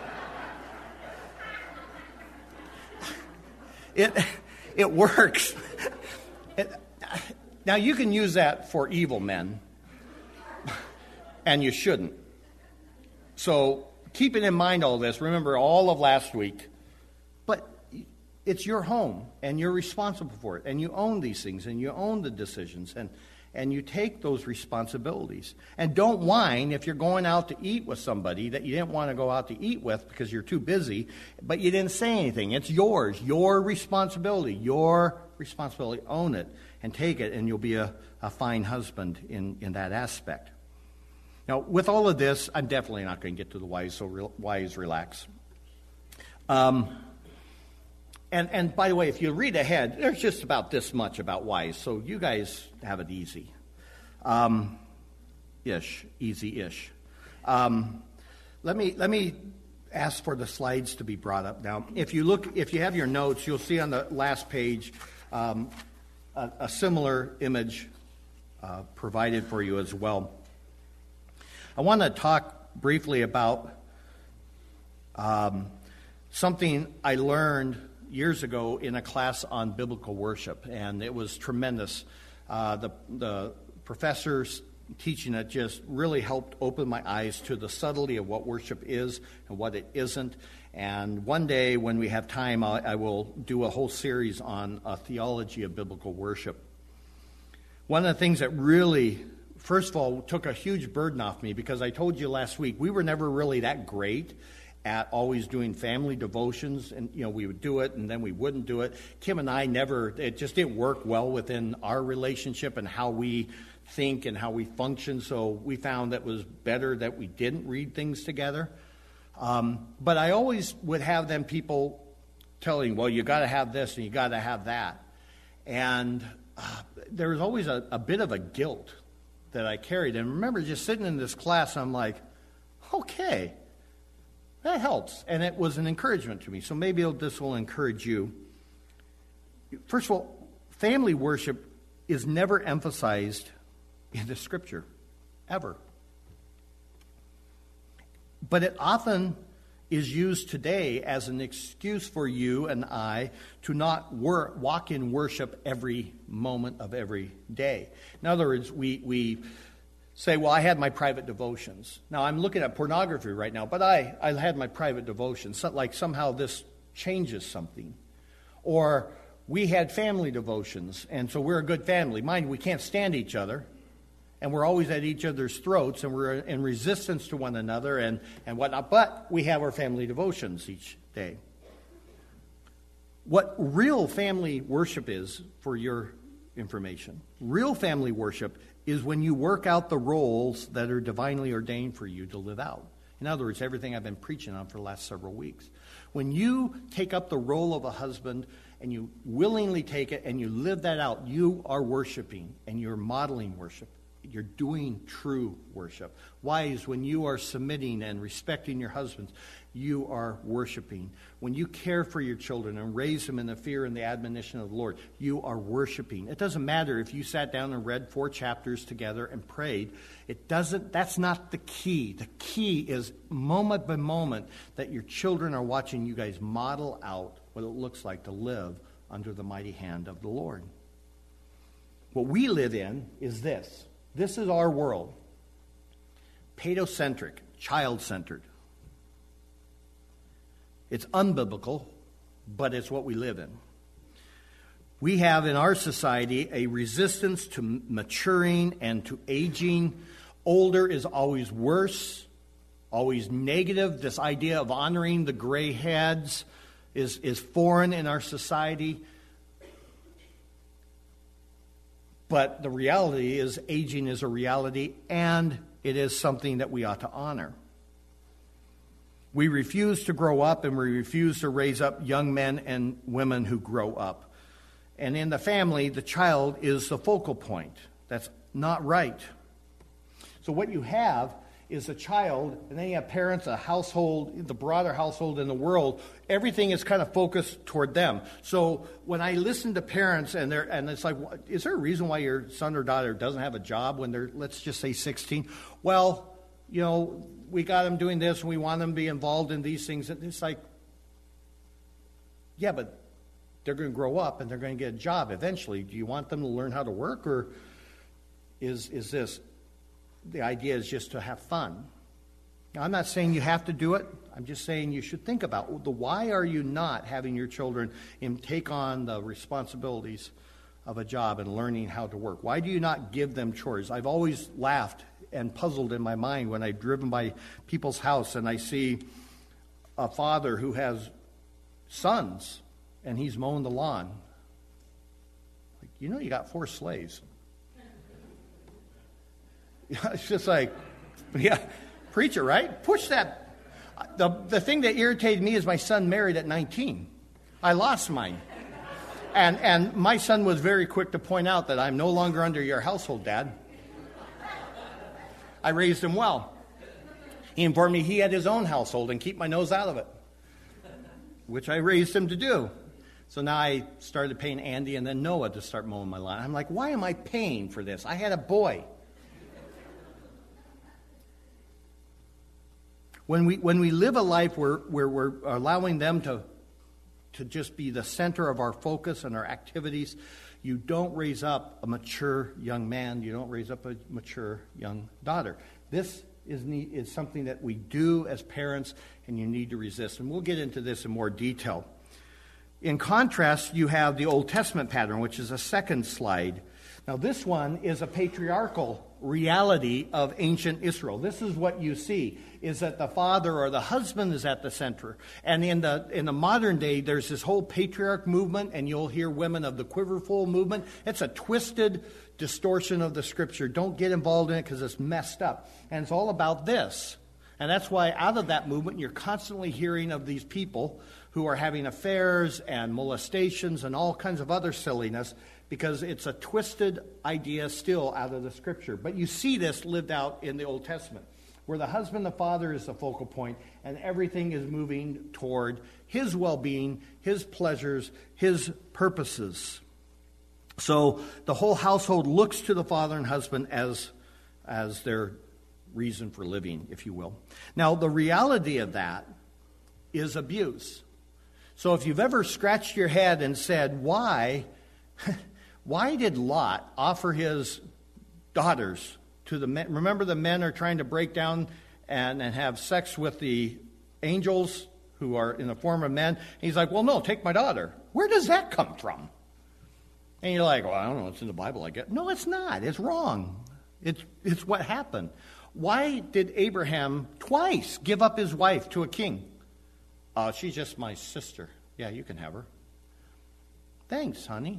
It it works. It, now, you can use that for evil men, and you shouldn't. So, keeping in mind all this, remember all of last week, but it's your home, and you're responsible for it, and you own these things, and you own the decisions, and, and you take those responsibilities. And don't whine if you're going out to eat with somebody that you didn't want to go out to eat with because you're too busy, but you didn't say anything. It's yours, your responsibility, your responsibility. Own it and take it, and you'll be a, a fine husband in, in that aspect. Now, with all of this, I'm definitely not going to get to the whys, so re- whys, relax. Um, and, and by the way, if you read ahead, there's just about this much about whys, so you guys have it easy. Um, ish, easy-ish. Um, let me let me ask for the slides to be brought up now. If you look, if you have your notes, you'll see on the last page um, a, a similar image uh, provided for you as well. I want to talk briefly about um, something I learned years ago in a class on biblical worship, and it was tremendous. Uh, the, the professors teaching it just really helped open my eyes to the subtlety of what worship is and what it isn't. And one day when we have time, I, I will do a whole series on a theology of biblical worship. One of the things that really, first of all, took a huge burden off me, because I told you last week, we were never really that great at always doing family devotions, and you know we would do it and then we wouldn't do it. Kim and I never, it just didn't work well within our relationship and how we think and how we function, so we found that it was better that we didn't read things together. Um, but I always would have them people telling, well, you got to have this and you got to have that. And uh, there was always a, a bit of a guilt that I carried. And I remember just sitting in this class, I'm like, okay, that helps. And it was an encouragement to me. So maybe it'll, this will encourage you. First of all, family worship is never emphasized in the Scripture, ever. But it often is used today as an excuse for you and I to not wor- walk in worship every moment of every day. In other words, we, we say, well, I had my private devotions. Now, I'm looking at pornography right now, but I, I had my private devotions. So, like somehow this changes something. Or we had family devotions, and so we're a good family. Mind, we can't stand each other, and we're always at each other's throats, and we're in resistance to one another and, and whatnot, but we have our family devotions each day. What real family worship is, for your information, real family worship is when you work out the roles that are divinely ordained for you to live out. In other words, everything I've been preaching on for the last several weeks. When you take up the role of a husband and you willingly take it and you live that out, you are worshiping and you're modeling worship. You're doing true worship. Wives, when you are submitting and respecting your husbands, you are worshiping. When you care for your children and raise them in the fear and the admonition of the Lord, you are worshiping. It doesn't matter if you sat down and read four chapters together and prayed. It doesn't, that's not the key. The key is moment by moment that your children are watching you guys model out what it looks like to live under the mighty hand of the Lord. What we live in is this. This is our world. Paedocentric, child-centered. It's unbiblical, but it's what we live in. We have in our society a resistance to maturing and to aging. Older is always worse, always negative. This idea of honoring the gray heads is, is foreign in our society. But the reality is aging is a reality, and it is something that we ought to honor. We refuse to grow up, and we refuse to raise up young men and women who grow up. And in the family, the child is the focal point. That's not right. So what you have is a child, and then you have parents, a household, the broader household in the world. Everything is kind of focused toward them. So when I listen to parents, and they're and it's like, is there a reason why your son or daughter doesn't have a job when they're, let's just say, sixteen? Well, you know, we got them doing this, and we want them to be involved in these things. And it's like, yeah, but they're going to grow up, and they're going to get a job eventually. Do you want them to learn how to work, or is is this? The idea is just to have fun. Now, I'm not saying you have to do it. I'm just saying you should think about the why are you not having your children in, take on the responsibilities of a job and learning how to work? Why do you not give them chores? I've always laughed and puzzled in my mind when I've driven by people's house and I see a father who has sons and he's mowing the lawn. Like, you know, you got four slaves. It's just like, yeah, preach it, right? Push that. The, the thing that irritated me is my son married at nineteen. I lost mine. And, and my son was very quick to point out that I'm no longer under your household, Dad. I raised him well. He informed me he had his own household and keep my nose out of it, which I raised him to do. So now I started paying Andy and then Noah to start mowing my lawn. I'm like, why am I paying for this? I had a boy. When we when we live a life where, where we're allowing them to, to just be the center of our focus and our activities, you don't raise up a mature young man. You don't raise up a mature young daughter. This is, need, is something that we do as parents, and you need to resist. And we'll get into this in more detail. In contrast, you have the Old Testament pattern, which is a second slide. Now, this one is a patriarchal reality of ancient Israel. This is what you see, is that the father or the husband is at the center. And in the in the modern day, there's this whole patriarch movement, and you'll hear women of the quiverful movement. It's a twisted distortion of the Scripture. Don't get involved in it because it's messed up. And it's all about this. And that's why out of that movement, you're constantly hearing of these people who are having affairs and molestations and all kinds of other silliness, because it's a twisted idea still out of the Scripture. But you see this lived out in the Old Testament, where the husband, the father is the focal point, and everything is moving toward his well-being, his pleasures, his purposes. So the whole household looks to the father and husband as, as their reason for living, if you will. Now, the reality of that is abuse. So if you've ever scratched your head and said, why... Why did Lot offer his daughters to the men? Remember, the men are trying to break down and, and have sex with the angels who are in the form of men. And he's like, well, no, take my daughter. Where does that come from? And you're like, well, I don't know. It's in the Bible, I guess. No, it's not. It's wrong. It's, it's what happened. Why did Abraham twice give up his wife to a king? Uh, she's just my sister. Yeah, you can have her. Thanks, honey.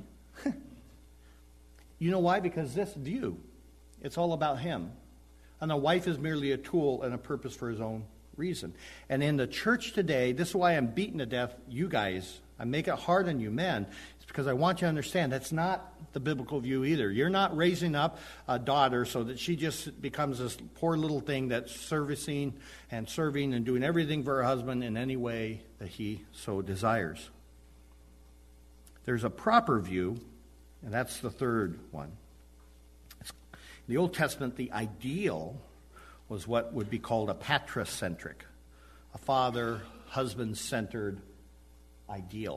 You know why? Because this view, it's all about him. And a wife is merely a tool and a purpose for his own reason. And in the church today, this is why I'm beaten to death, you guys. I make it hard on you men. It's because I want you to understand that's not the biblical view either. You're not raising up a daughter so that she just becomes this poor little thing that's servicing and serving and doing everything for her husband in any way that he so desires. There's a proper view, and that's the third one. In the Old Testament, the ideal was what would be called a patricentric, a father, husband-centered ideal.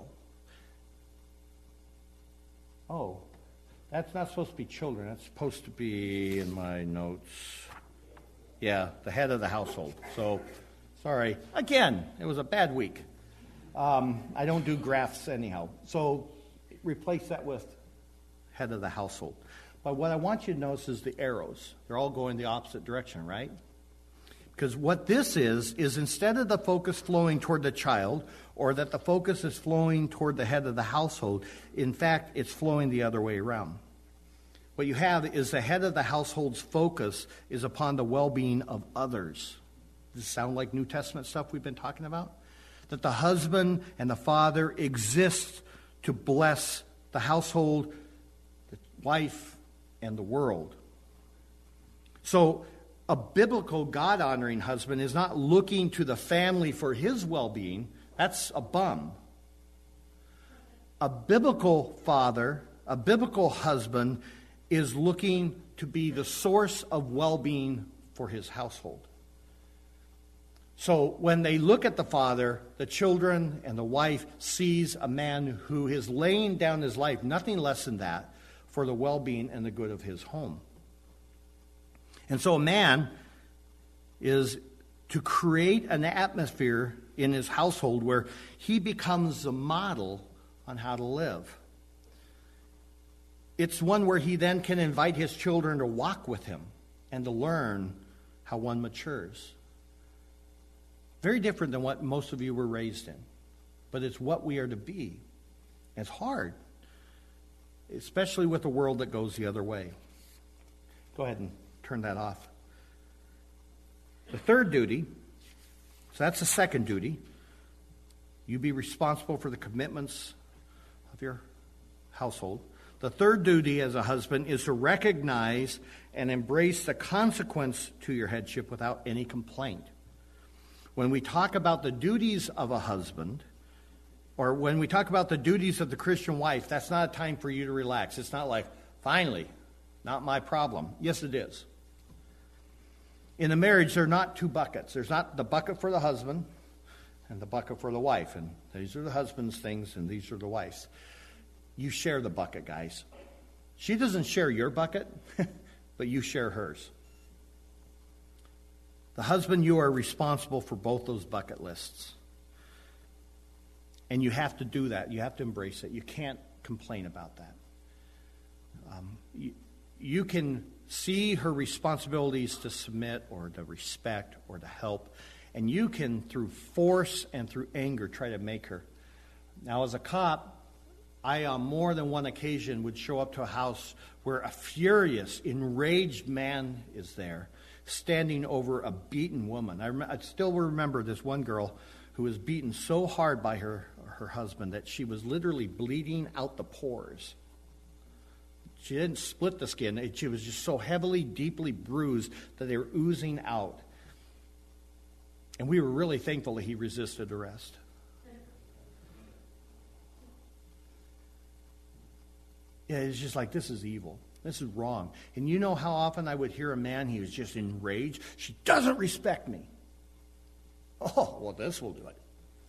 Oh, that's not supposed to be children. That's supposed to be in my notes. Yeah, the head of the household. So, sorry. Again, it was a bad week. Um, I don't do graphs anyhow. So, replace that with head of the household. But what I want you to notice is the arrows. They're all going the opposite direction, right? Because what this is, is instead of the focus flowing toward the child, or that the focus is flowing toward the head of the household, in fact, it's flowing the other way around. What you have is the head of the household's focus is upon the well-being of others. Does this sound like New Testament stuff we've been talking about? That the husband and the father exist to bless the household, the wife, and the world. So a biblical, God-honoring husband is not looking to the family for his well-being. That's a bum. A biblical father, a biblical husband, is looking to be the source of well-being for his household. So when they look at the father, the children and the wife sees a man who is laying down his life, nothing less than that, for the well-being and the good of his home. And so a man is to create an atmosphere in his household where he becomes the model on how to live. It's one where he then can invite his children to walk with him and to learn how one matures. Very different than what most of you were raised in. But it's what we are to be. It's hard, especially with a world that goes the other way. Go ahead and turn that off. The third duty, so that's the second duty. You be responsible for the commitments of your household. The third duty as a husband is to recognize and embrace the consequence to your headship without any complaint. When we talk about the duties of a husband, Or when we talk about the duties of the Christian wife, that's not a time for you to relax. It's not like, finally, not my problem. Yes, it is. In a marriage, there are not two buckets. There's not the bucket for the husband and the bucket for the wife. And these are the husband's things, and these are the wife's. You share the bucket, guys. She doesn't share your bucket, but you share hers. The husband, you are responsible for both those bucket lists. And you have to do that. You have to embrace it. You can't complain about that. Um, you, you can see her responsibilities to submit or to respect or to help. And you can, through force and through anger, try to make her. Now, as a cop, I, on more than one occasion, would show up to a house where a furious, enraged man is there, standing over a beaten woman. I, rem- I still remember this one girl who was beaten so hard by her, her husband that she was literally bleeding out the pores. She didn't split the skin. It, she was just so heavily, deeply bruised that they were oozing out. And we were really thankful that he resisted arrest. Yeah, it's just like, this is evil. This is wrong. And you know how often I would hear a man, he was just enraged. She doesn't respect me. Oh, well, this will do it.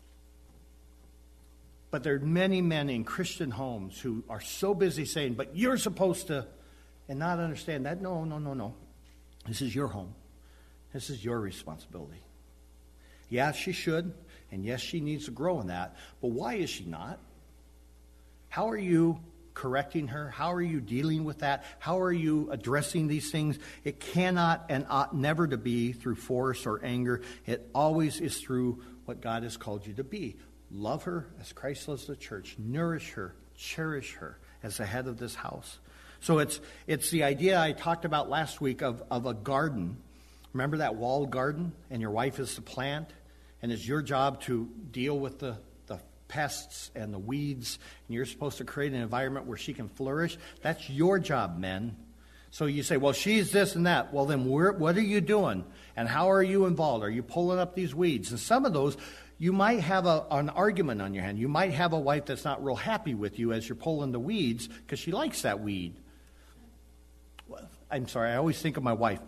But there are many men in Christian homes who are so busy saying, but you're supposed to, and not understand that. No, no, no, no. This is your home. This is your responsibility. Yeah, she should, and yes, she needs to grow in that. But why is she not? How are you correcting her? How are you dealing with that? How are you addressing these things? It cannot and ought never to be through force or anger. It always is through what God has called you to be. Love her as Christ loves the church. Nourish her. Cherish her as the head of this house. So it's it's the idea I talked about last week of, of a garden. Remember that walled garden? And your wife is the plant? And it's your job to deal with the pests and the weeds, and you're supposed to create an environment where she can flourish. That's your job, men. So you say, well, she's this and that. Well, then we're, what are you doing? And how are you involved? Are you pulling up these weeds? And some of those, you might have a, an argument on your hand. You might have a wife that's not real happy with you as you're pulling the weeds because she likes that weed. Well, I'm sorry, I always think of my wife,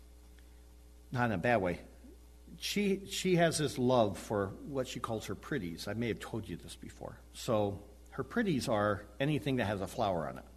not in a bad way. She she has this love for what she calls her pretties. I may have told you this before. So her pretties are anything that has a flower on it.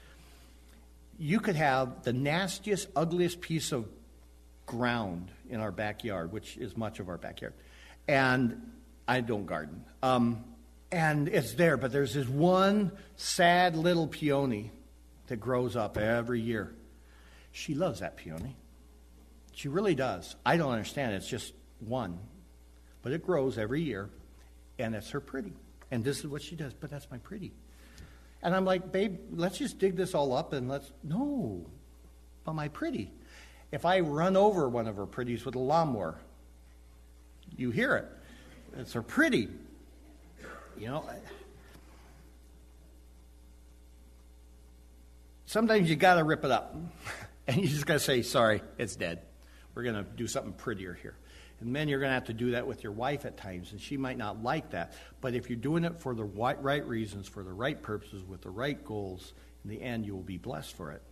You could have the nastiest, ugliest piece of ground in our backyard, which is much of our backyard. And I don't garden. Um, and it's there, but there's this one sad little peony that grows up every year. She loves that peony. She really does. I don't understand. It's just one. But it grows every year, and it's her pretty. And this is what she does. But that's my pretty. And I'm like, babe, let's just dig this all up and let's... No, but my pretty. If I run over one of her pretties with a lawnmower, you hear it. It's her pretty. You know... Sometimes you got to rip it up. And you just got to say, sorry, it's dead. We're going to do something prettier here. And men, you're going to have to do that with your wife at times, and she might not like that. But if you're doing it for the right reasons, for the right purposes, with the right goals, in the end, you will be blessed for it.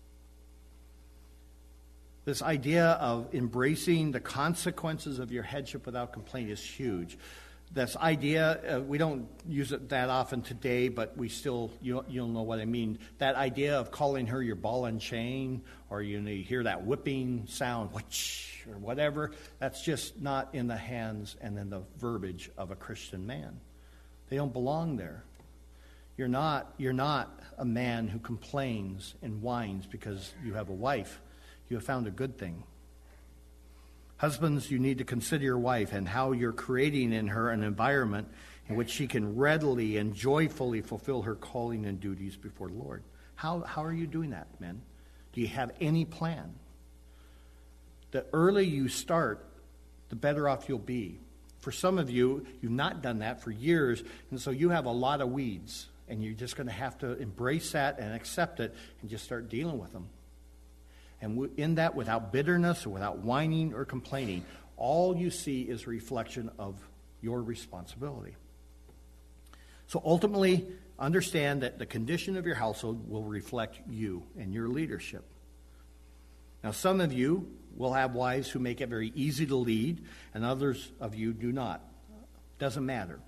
This idea of embracing the consequences of your headship without complaint is huge. This idea, uh, we don't use it that often today, but we still, you, you'll know what I mean. That idea of calling her your ball and chain, or you, know, you hear that whipping sound, whoosh, or whatever, that's just not in the hands and in the verbiage of a Christian man. They don't belong there. You're not, you're not a man who complains and whines because you have a wife. You have found a good thing. Husbands, you need to consider your wife and how you're creating in her an environment in which she can readily and joyfully fulfill her calling and duties before the Lord. How, how are you doing that, men? Do you have any plan? The earlier you start, the better off you'll be. For some of you, you've not done that for years, and so you have a lot of weeds, and you're just going to have to embrace that and accept it and just start dealing with them. And in that, without bitterness or without whining or complaining, all you see is a reflection of your responsibility. So ultimately, understand that the condition of your household will reflect you and your leadership. Now, some of you will have wives who make it very easy to lead, and others of you do not. Doesn't matter.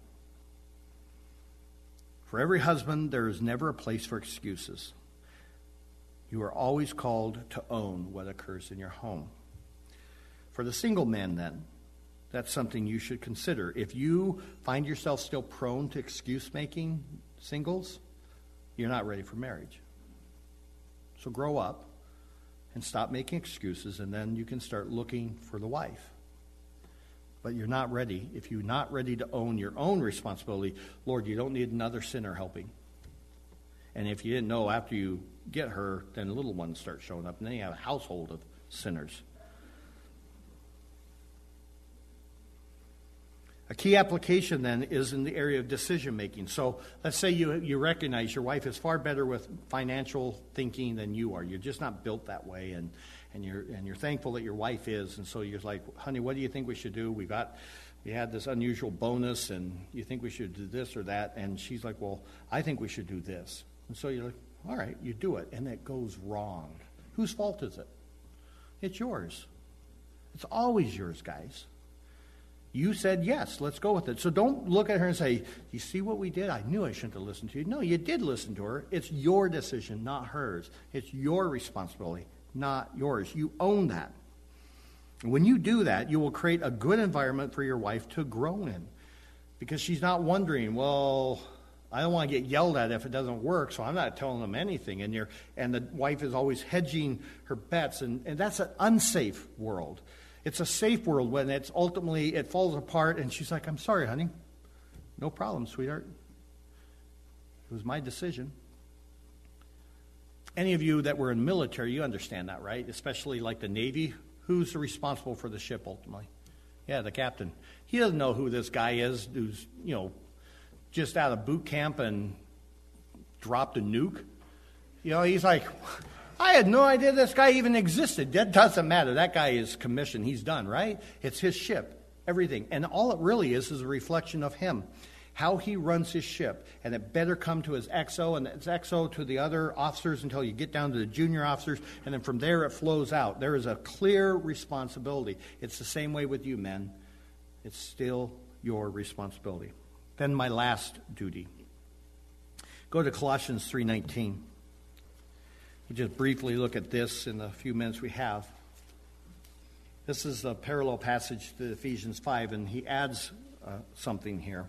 For every husband, there is never a place for excuses. You are always called to own what occurs in your home. For the single men, then, that's something you should consider. If you find yourself still prone to excuse-making, singles, you're not ready for marriage. So grow up and stop making excuses, and then you can start looking for the wife. But you're not ready. If you're not ready to own your own responsibility, Lord, you don't need another sinner helping. And if you didn't know, after you get her, then little ones start showing up, and then you have a household of sinners. A key application, then, is in the area of decision-making. So let's say you you recognize your wife is far better with financial thinking than you are. You're just not built that way, and, and you're and you're thankful that your wife is. And so you're like, honey, what do you think we should do? We got we had this unusual bonus, and you think we should do this or that? And she's like, well, I think we should do this. And so you're like, all right, you do it, and it goes wrong. Whose fault is it? It's yours. It's always yours, guys. You said, yes, let's go with it. So don't look at her and say, you see what we did? I knew I shouldn't have listened to you. No, you did listen to her. It's your decision, not hers. It's your responsibility, not yours. You own that. When you do that, you will create a good environment for your wife to grow in. Because she's not wondering, well, I don't want to get yelled at if it doesn't work, so I'm not telling them anything. And you're, and the wife is always hedging her bets, and, and that's an unsafe world. It's a safe world when it's ultimately, it falls apart, and she's like, I'm sorry, honey. No problem, sweetheart. It was my decision. Any of you that were in military, you understand that, right? Especially like the Navy. Who's responsible for the ship ultimately? Yeah, the captain. He doesn't know who this guy is who's, you know, just out of boot camp and dropped a nuke. You know, he's like, I had no idea this guy even existed. That doesn't matter. That guy is commissioned. He's done, right? It's his ship, everything. And all it really is is a reflection of him, how he runs his ship. And it better come to his X O, and it's X O to the other officers until you get down to the junior officers, and then from there it flows out. There is a clear responsibility. It's the same way with you, men. It's still your responsibility. Then my last duty. Go to Colossians three nineteen. We'll just briefly look at this in the few minutes we have. This is a parallel passage to Ephesians five, and he adds uh, something here.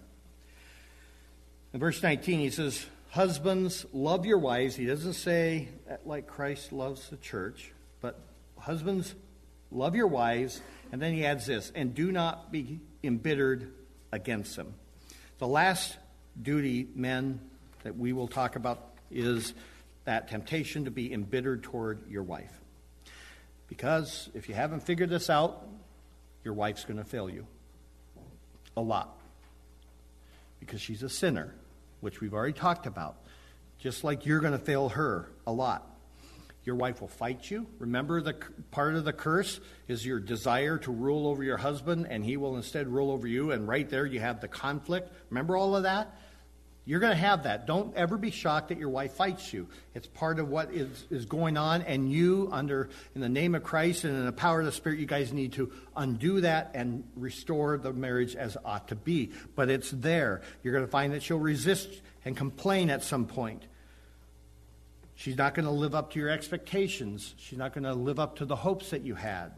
In verse nineteen, he says, husbands, love your wives. He doesn't say like Christ loves the church, but husbands, love your wives. And then he adds this, and do not be embittered against them. The last duty, men, that we will talk about is that temptation to be embittered toward your wife. Because if you haven't figured this out, your wife's going to fail you. A lot. Because she's a sinner, which we've already talked about. Just like you're going to fail her a lot. Your wife will fight you. Remember, the part of the curse is your desire to rule over your husband, and he will instead rule over you. And right there you have the conflict. Remember all of that? You're going to have that. Don't ever be shocked that your wife fights you. It's part of what is, is going on, and you, under in the name of Christ and in the power of the Spirit, you guys need to undo that and restore the marriage as it ought to be. But it's there. You're going to find that she'll resist and complain at some point. She's not going to live up to your expectations. She's not going to live up to the hopes that you had.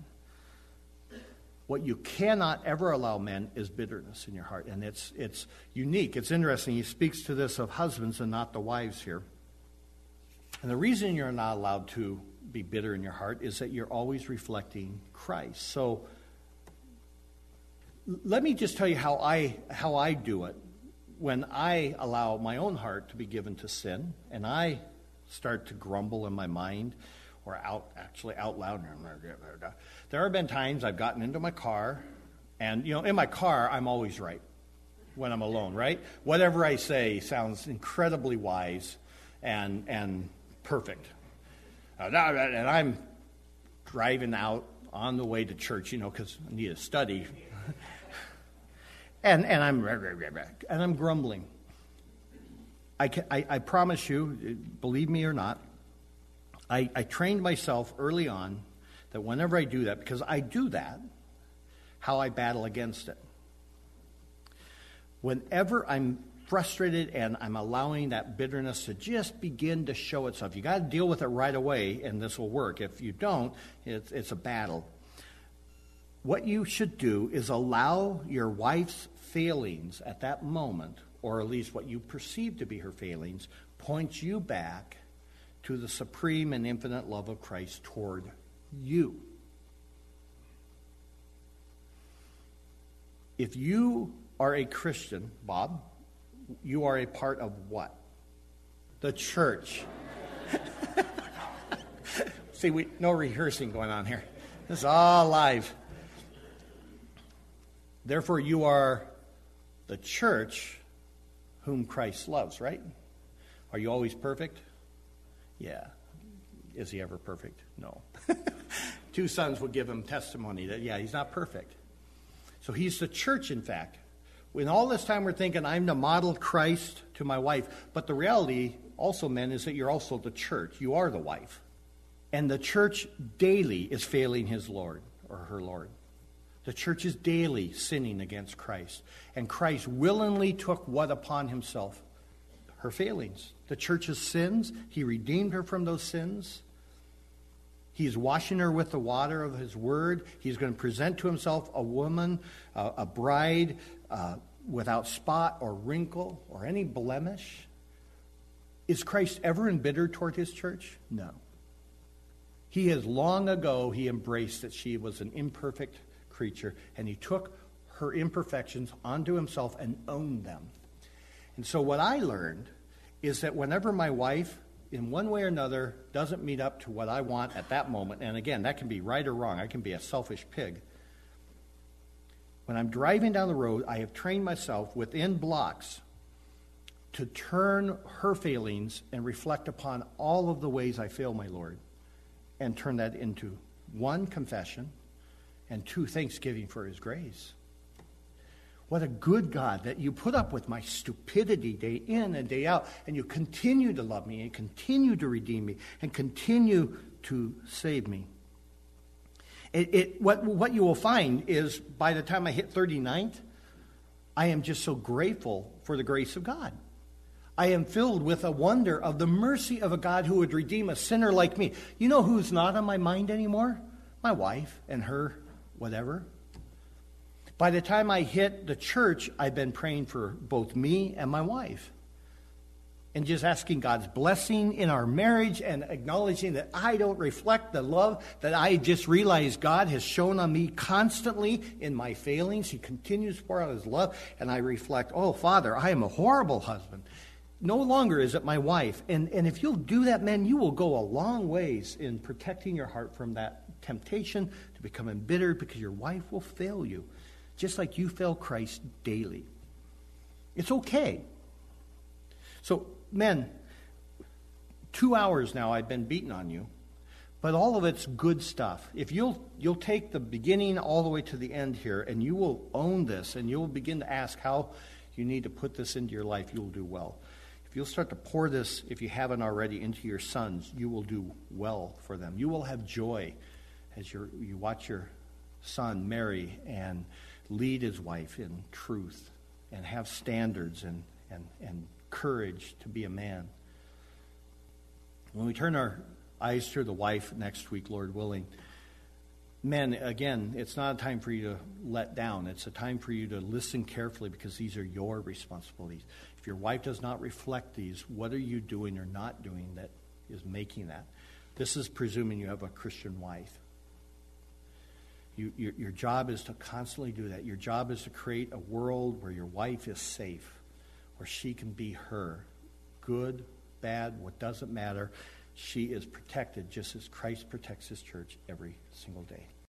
What you cannot ever allow, men, is bitterness in your heart. And it's it's unique. It's interesting. He speaks to this of husbands and not the wives here. And the reason you're not allowed to be bitter in your heart is that you're always reflecting Christ. So let me just tell you how I how I do it. When I allow my own heart to be given to sin, and I start to grumble in my mind, or out actually out loud. There have been times I've gotten into my car, and, you know, in my car, I'm always right when I'm alone, right? Whatever I say sounds incredibly wise and and perfect. And I'm driving out on the way to church, you know, because I need to study. and and I'm and I'm grumbling. I, can, I, I promise you, believe me or not, I, I trained myself early on that whenever I do that, because I do that, how I battle against it. Whenever I'm frustrated and I'm allowing that bitterness to just begin to show itself, you got to deal with it right away, and this will work. If you don't, it's, it's a battle. What you should do is allow your wife's failings at that moment, or at least what you perceive to be her failings, point you back to the supreme and infinite love of Christ toward you. If you are a Christian, Bob, you are a part of what? The church. See, we no rehearsing going on here. This is all live. Therefore, you are the church whom Christ loves, right? Are you always perfect? Yeah. Is he ever perfect? No. Two sons would give him testimony that, yeah, he's not perfect. So he's the church, in fact. In all this time, we're thinking, I'm to model Christ to my wife. But the reality also, men, is that you're also the church. You are the wife. And the church daily is failing his Lord or her Lord. The church is daily sinning against Christ. And Christ willingly took what upon himself? Her failings. The church's sins. He redeemed her from those sins. He's washing her with the water of his word. He's going to present to himself a woman, uh, a bride, uh, without spot or wrinkle or any blemish. Is Christ ever embittered toward his church? No. He has long ago, he embraced that she was an imperfect creature, and he took her imperfections onto himself and owned them. And so what I learned is that whenever my wife, in one way or another, doesn't meet up to what I want at that moment, and again, that can be right or wrong. I can be a selfish pig. When I'm driving down the road, I have trained myself within blocks to turn her failings and reflect upon all of the ways I fail my Lord, and turn that into, one, confession, and two, thanksgiving for his grace. What a good God that you put up with my stupidity day in and day out, and you continue to love me and continue to redeem me and continue to save me. It, it, what, what you will find is by the time I hit thirty-ninth, I am just so grateful for the grace of God. I am filled with a wonder of the mercy of a God who would redeem a sinner like me. You know who's not on my mind anymore? My wife and her whatever. By the time I hit the church, I've been praying for both me and my wife. And just asking God's blessing in our marriage and acknowledging that I don't reflect the love that I just realized God has shown on me constantly in my failings. He continues to pour out his love. And I reflect, oh, Father, I am a horrible husband. No longer is it my wife. And, and if you'll do that, man, you will go a long ways in protecting your heart from that temptation to become embittered, because your wife will fail you, just like you fail Christ daily. It's okay. So, men, two hours now I've been beating on you, but all of it's good stuff. If you'll you'll take the beginning all the way to the end here, and you will own this, and you'll begin to ask how you need to put this into your life, you'll do well. If you'll start to pour this, if you haven't already, into your sons, you will do well for them. You will have joy as you're, you watch your son marry and lead his wife in truth and have standards and, and, and courage to be a man. When we turn our eyes to the wife next week, Lord willing, men, again, it's not a time for you to let down. It's a time for you to listen carefully, because these are your responsibilities. If your wife does not reflect these, what are you doing or not doing that is making that? This is presuming you have a Christian wife. You, your, your job is to constantly do that. Your job is to create a world where your wife is safe, where she can be her. Good, bad, what doesn't matter. She is protected just as Christ protects his church every single day.